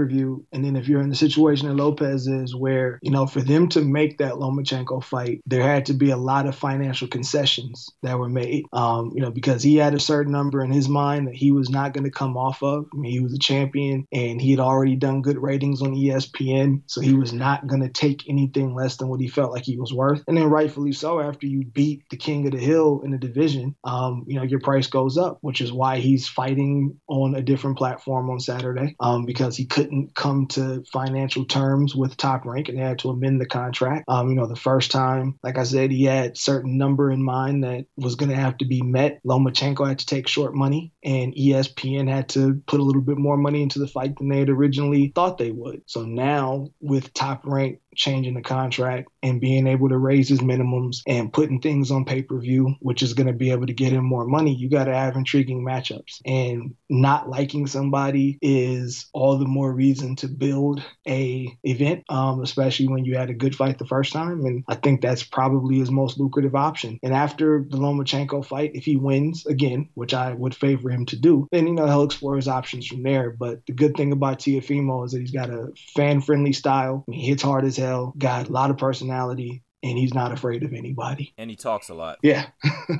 And then if you're in the situation that Lopez is where, you know, for them to make that Lomachenko fight, there had to be a lot of financial concessions that were made, um, you know, because he had a certain number in his mind that he was not going to come off of. I mean, he was a champion and he had already done good ratings on E S P N. So he was not going to take anything less than what he felt like he was worth. And then rightfully so, after you beat the king of the hill in the division, um, you know, your price goes up, which is why he's fighting on a different platform on Saturday, um, because he couldn't come to financial terms with Top Rank and they had to amend the contract. Um, you know, the first time, like I said, he had a certain number in mind that was going to have to be met. Lomachenko had to take short money and E S P N had to put a little bit more money into the fight than they had originally thought they would. So now with Top Rank changing the contract and being able to raise his minimums and putting things on pay-per-view, which is going to be able to get him more money, you got to have intriguing matchups. And not liking somebody is all the more reason to build a event, um, especially when you had a good fight the first time. And I think that's probably his most lucrative option. And after the Lomachenko fight, if he wins again, which I would favor him to do, then, you know, he'll explore his options from there. But the good thing about Teofimo is that he's got a fan-friendly style. I mean, he hits hard as hell. Got a lot of personality, and he's not afraid of anybody. And he talks a lot. Yeah.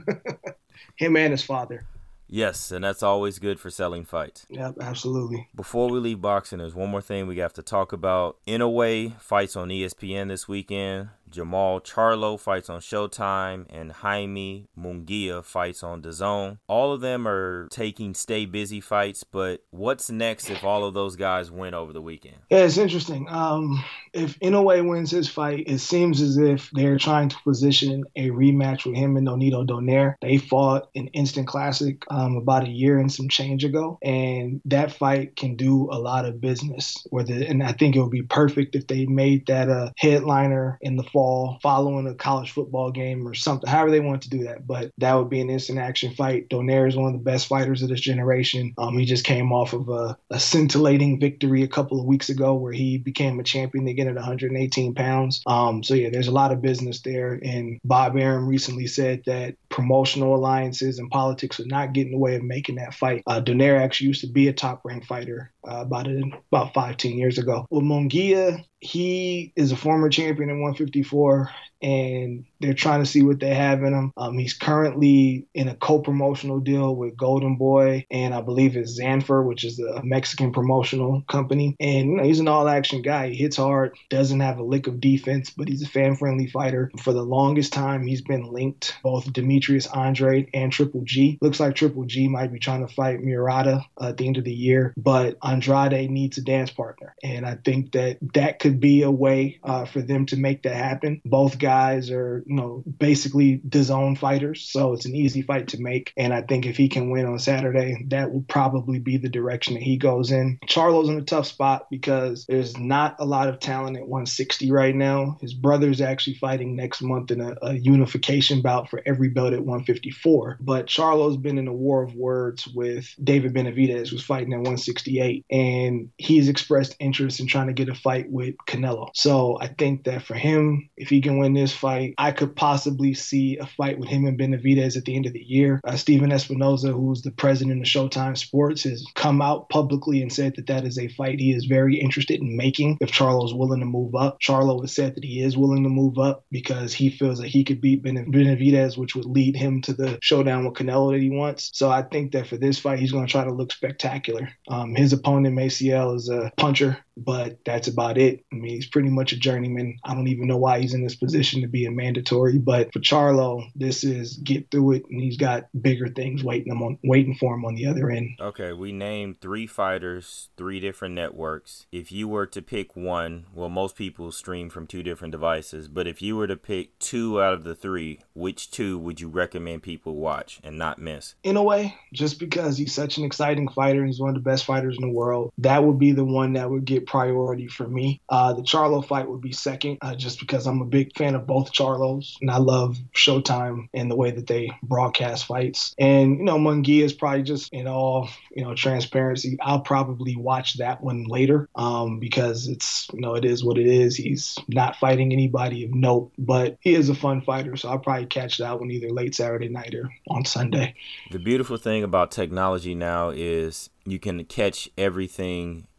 Him and his father. Yes, and that's always good for selling fights. Yep, absolutely. Before we leave boxing, there's one more thing we have to talk about. Inoue fights on E S P N this weekend. Jamal Charlo fights on Showtime, and Jaime Munguia fights on DAZN. All of them are taking stay busy fights, but what's next if all of those guys win over the weekend? Yeah, it's interesting. Um, if Inoue wins his fight, it seems as if they're trying to position a rematch with him and Nonito Donaire. They fought an instant classic um, about a year and some change ago, and that fight can do a lot of business. Whether, and I think it would be perfect if they made that a headliner in the fall following a college football game or something, however they want to do that. But that would be an instant action fight. Donaire is one of the best fighters of this generation. Um, he just came off of a, a scintillating victory a couple of weeks ago where he became a champion again at one hundred eighteen pounds. Um, so yeah, there's a lot of business there. And Bob Arum recently said that promotional alliances and politics would not get in the way of making that fight. Uh, Donaire actually used to be a top-ranked fighter uh, about it, about fifteen years ago. With Munguia, he is a former champion in one fifty-four, and they're trying to see what they have in him. Um, he's currently in a co-promotional deal with Golden Boy, and I believe it's Zanfer, which is a Mexican promotional company. And you know, he's an all-action guy. He hits hard, doesn't have a lick of defense, but he's a fan-friendly fighter. For the longest time, he's been linked, both Demetrius Andrade and Triple G. Looks like Triple G might be trying to fight Murata uh, at the end of the year, but Andrade needs a dance partner. And I think that that could be a way uh, for them to make that happen. Both guys are, you know, basically DAZN fighters, so it's an easy fight to make. And I think if he can win on Saturday, that will probably be the direction that he goes in. Charlo's in a tough spot because there's not a lot of talent at one sixty right now. His brother's actually fighting next month in a, a unification bout for every belt at one fifty-four. But Charlo's been in a war of words with David Benavidez, who's fighting at one sixty-eight, and he's expressed interest in trying to get a fight with Canelo. So I think that for him, if he can win this fight, I could possibly see a fight with him and Benavidez at the end of the year. Uh, Steven Espinoza, who's the president of Showtime Sports, has come out publicly and said that that is a fight he is very interested in making if Charlo's willing to move up. Charlo has said that he is willing to move up because he feels that he could beat Benavidez, which would lead him to the showdown with Canelo that he wants. So I think that for this fight, he's going to try to look spectacular. Um, his opponent, Maciel, is a puncher, but that's about it. I mean, he's pretty much a journeyman. I don't even know why he's in this position to be a mandatory, but for Charlo, this is get through it, and he's got bigger things waiting him on, waiting for him on the other end. Okay, we named three fighters, three different networks. If you were to pick one, well, most people stream from two different devices, but if you were to pick two out of the three, which two would you recommend people watch and not miss? Inoue, just because he's such an exciting fighter and he's one of the best fighters in the world, that would be the one that would get priority for me. Uh, the Charlo fight would be second, uh, just because I'm a big fan of both Charlos, and I love Showtime and the way that they broadcast fights. And, you know, Munguia is probably just in all, you know, transparency, I'll probably watch that one later um, because it's, you know, it is what it is. He's not fighting anybody of note, but he is a fun fighter, so I'll probably catch that one either late Saturday night or on Sunday. The beautiful thing about technology now is you can catch everything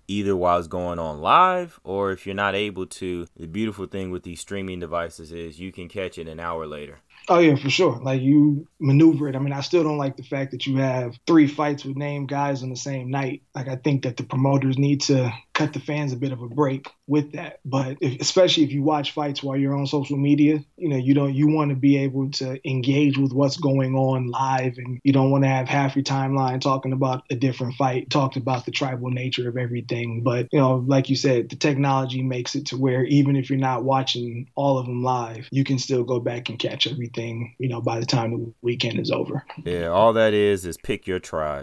either while it's going on live, or if you're not able to, the beautiful thing with these streaming devices is you can catch it an hour later. Oh, yeah, for sure. Like, you maneuver it. I mean, I still don't like the fact that you have three fights with named guys on the same night. Like, I think that the promoters need to cut the fans a bit of a break with that. But if, especially if you watch fights while you're on social media, you know, you don't, you want to be able to engage with what's going on live, and you don't want to have half your timeline talking about a different fight, talked about the tribal nature of everything. But, you know, like you said, the technology makes it to where even if you're not watching all of them live, you can still go back and catch everything, you know, by the time the weekend is over. Yeah, all that is is pick your tribe.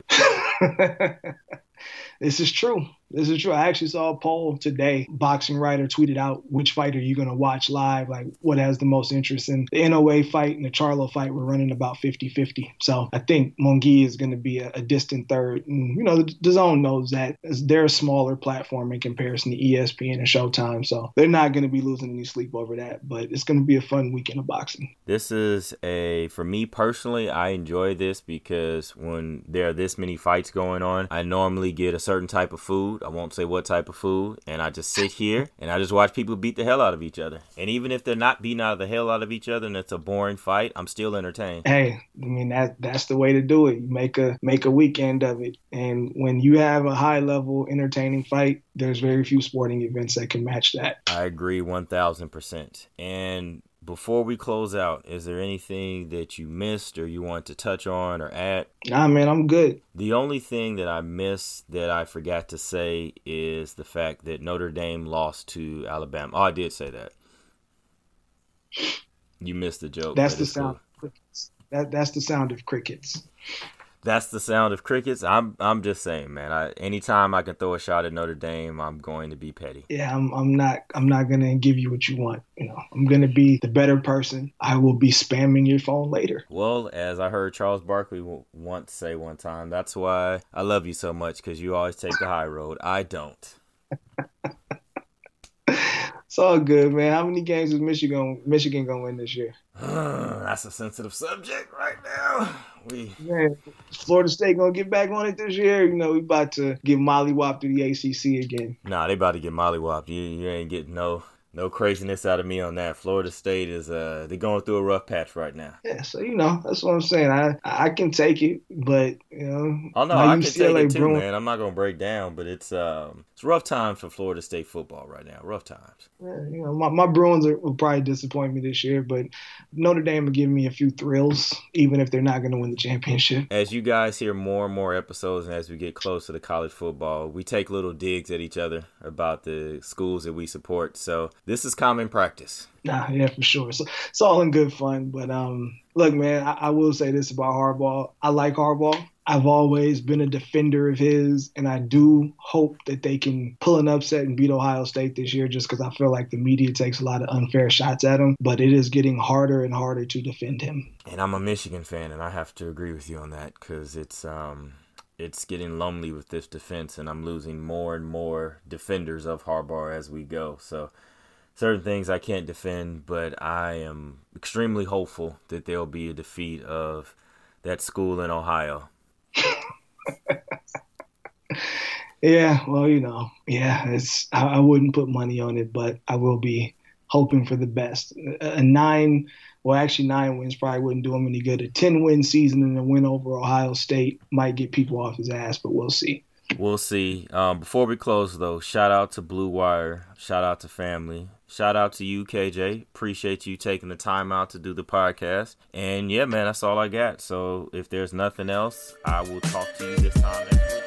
This is true. This is true. I actually saw a poll today. Boxing Writer tweeted out which fight are you going to watch live, like what has the most interest. In the N O A fight and the Charlo fight, we're running about fifty-fifty. So I think Munguia is going to be a, a distant third. And, you know, the, the Zone knows that. They're a smaller platform in comparison to E S P N and Showtime. So they're not going to be losing any sleep over that. But it's going to be a fun weekend of boxing. This is a, for me personally, I enjoy this because when there are this many fights going on, I normally get a certain type of food. I won't say what type of food, and I just sit here and I just watch people beat the hell out of each other. And even if they're not beating out of the hell out of each other and it's a boring fight, I'm still entertained. Hey, I mean, that that's the way to do it. You make a make a weekend of it. And when you have a high level entertaining fight, there's very few sporting events that can match that. I agree one thousand percent. And before we close out, is there anything that you missed or you want to touch on or add? Nah, man, I'm good. The only thing that I missed that I forgot to say is the fact that Notre Dame lost to Alabama. Oh, I did say that. You missed the joke. That's the sound of crickets. That, that's the sound of crickets. That's the sound of crickets. I'm I'm just saying, man. I, anytime I can throw a shot at Notre Dame, I'm going to be petty. Yeah, I'm I'm not I'm not gonna give you what you want. You know, I'm gonna be the better person. I will be spamming your phone later. Well, as I heard Charles Barkley once say one time, that's why I love you so much, because you always take the high road. I don't. It's all good, man. How many games is Michigan Michigan gonna win this year? That's a sensitive subject right now. We man, Florida State gonna get back on it this year? You know, we about to get mollywopped to the A C C again. Nah, they about to get mollywopped. You you ain't getting no no craziness out of me on that. Florida State is uh they're going through a rough patch right now. Yeah, so you know that's what I'm saying. I I can take it, but you know. Oh no, I can take it too, Bruin, man. I'm not gonna break down, but it's um it's rough time for Florida State football right now. Rough times. Yeah, you know, my, my Bruins are, will probably disappoint me this year, but Notre Dame will give me a few thrills, even if they're not going to win the championship. As you guys hear more and more episodes, and as we get closer to college football, we take little digs at each other about the schools that we support. So this is common practice. Nah, yeah, for sure. So it's all in good fun. But um, look, man, I, I will say this about Harbaugh. I like Harbaugh. I've always been a defender of his, and I do hope that they can pull an upset and beat Ohio State this year, just because I feel like the media takes a lot of unfair shots at him. But it is getting harder and harder to defend him. And I'm a Michigan fan, and I have to agree with you on that, because it's um it's getting lonely with this defense, and I'm losing more and more defenders of Harbaugh as we go. So certain things I can't defend, but I am extremely hopeful that there'll be a defeat of that school in Ohio. Yeah, well, you know, yeah, it's I, I wouldn't put money on it, but I will be hoping for the best. A, a nine, well, actually nine wins probably wouldn't do him any good. A ten-win season and a win over Ohio State might get people off his ass, but we'll see. We'll see. Um, before we close, though, shout out to Blue Wire. Shout out to family. Shout out to you, K J. Appreciate you taking the time out to do the podcast. And, yeah, man, that's all I got. So if there's nothing else, I will talk to you this time next week.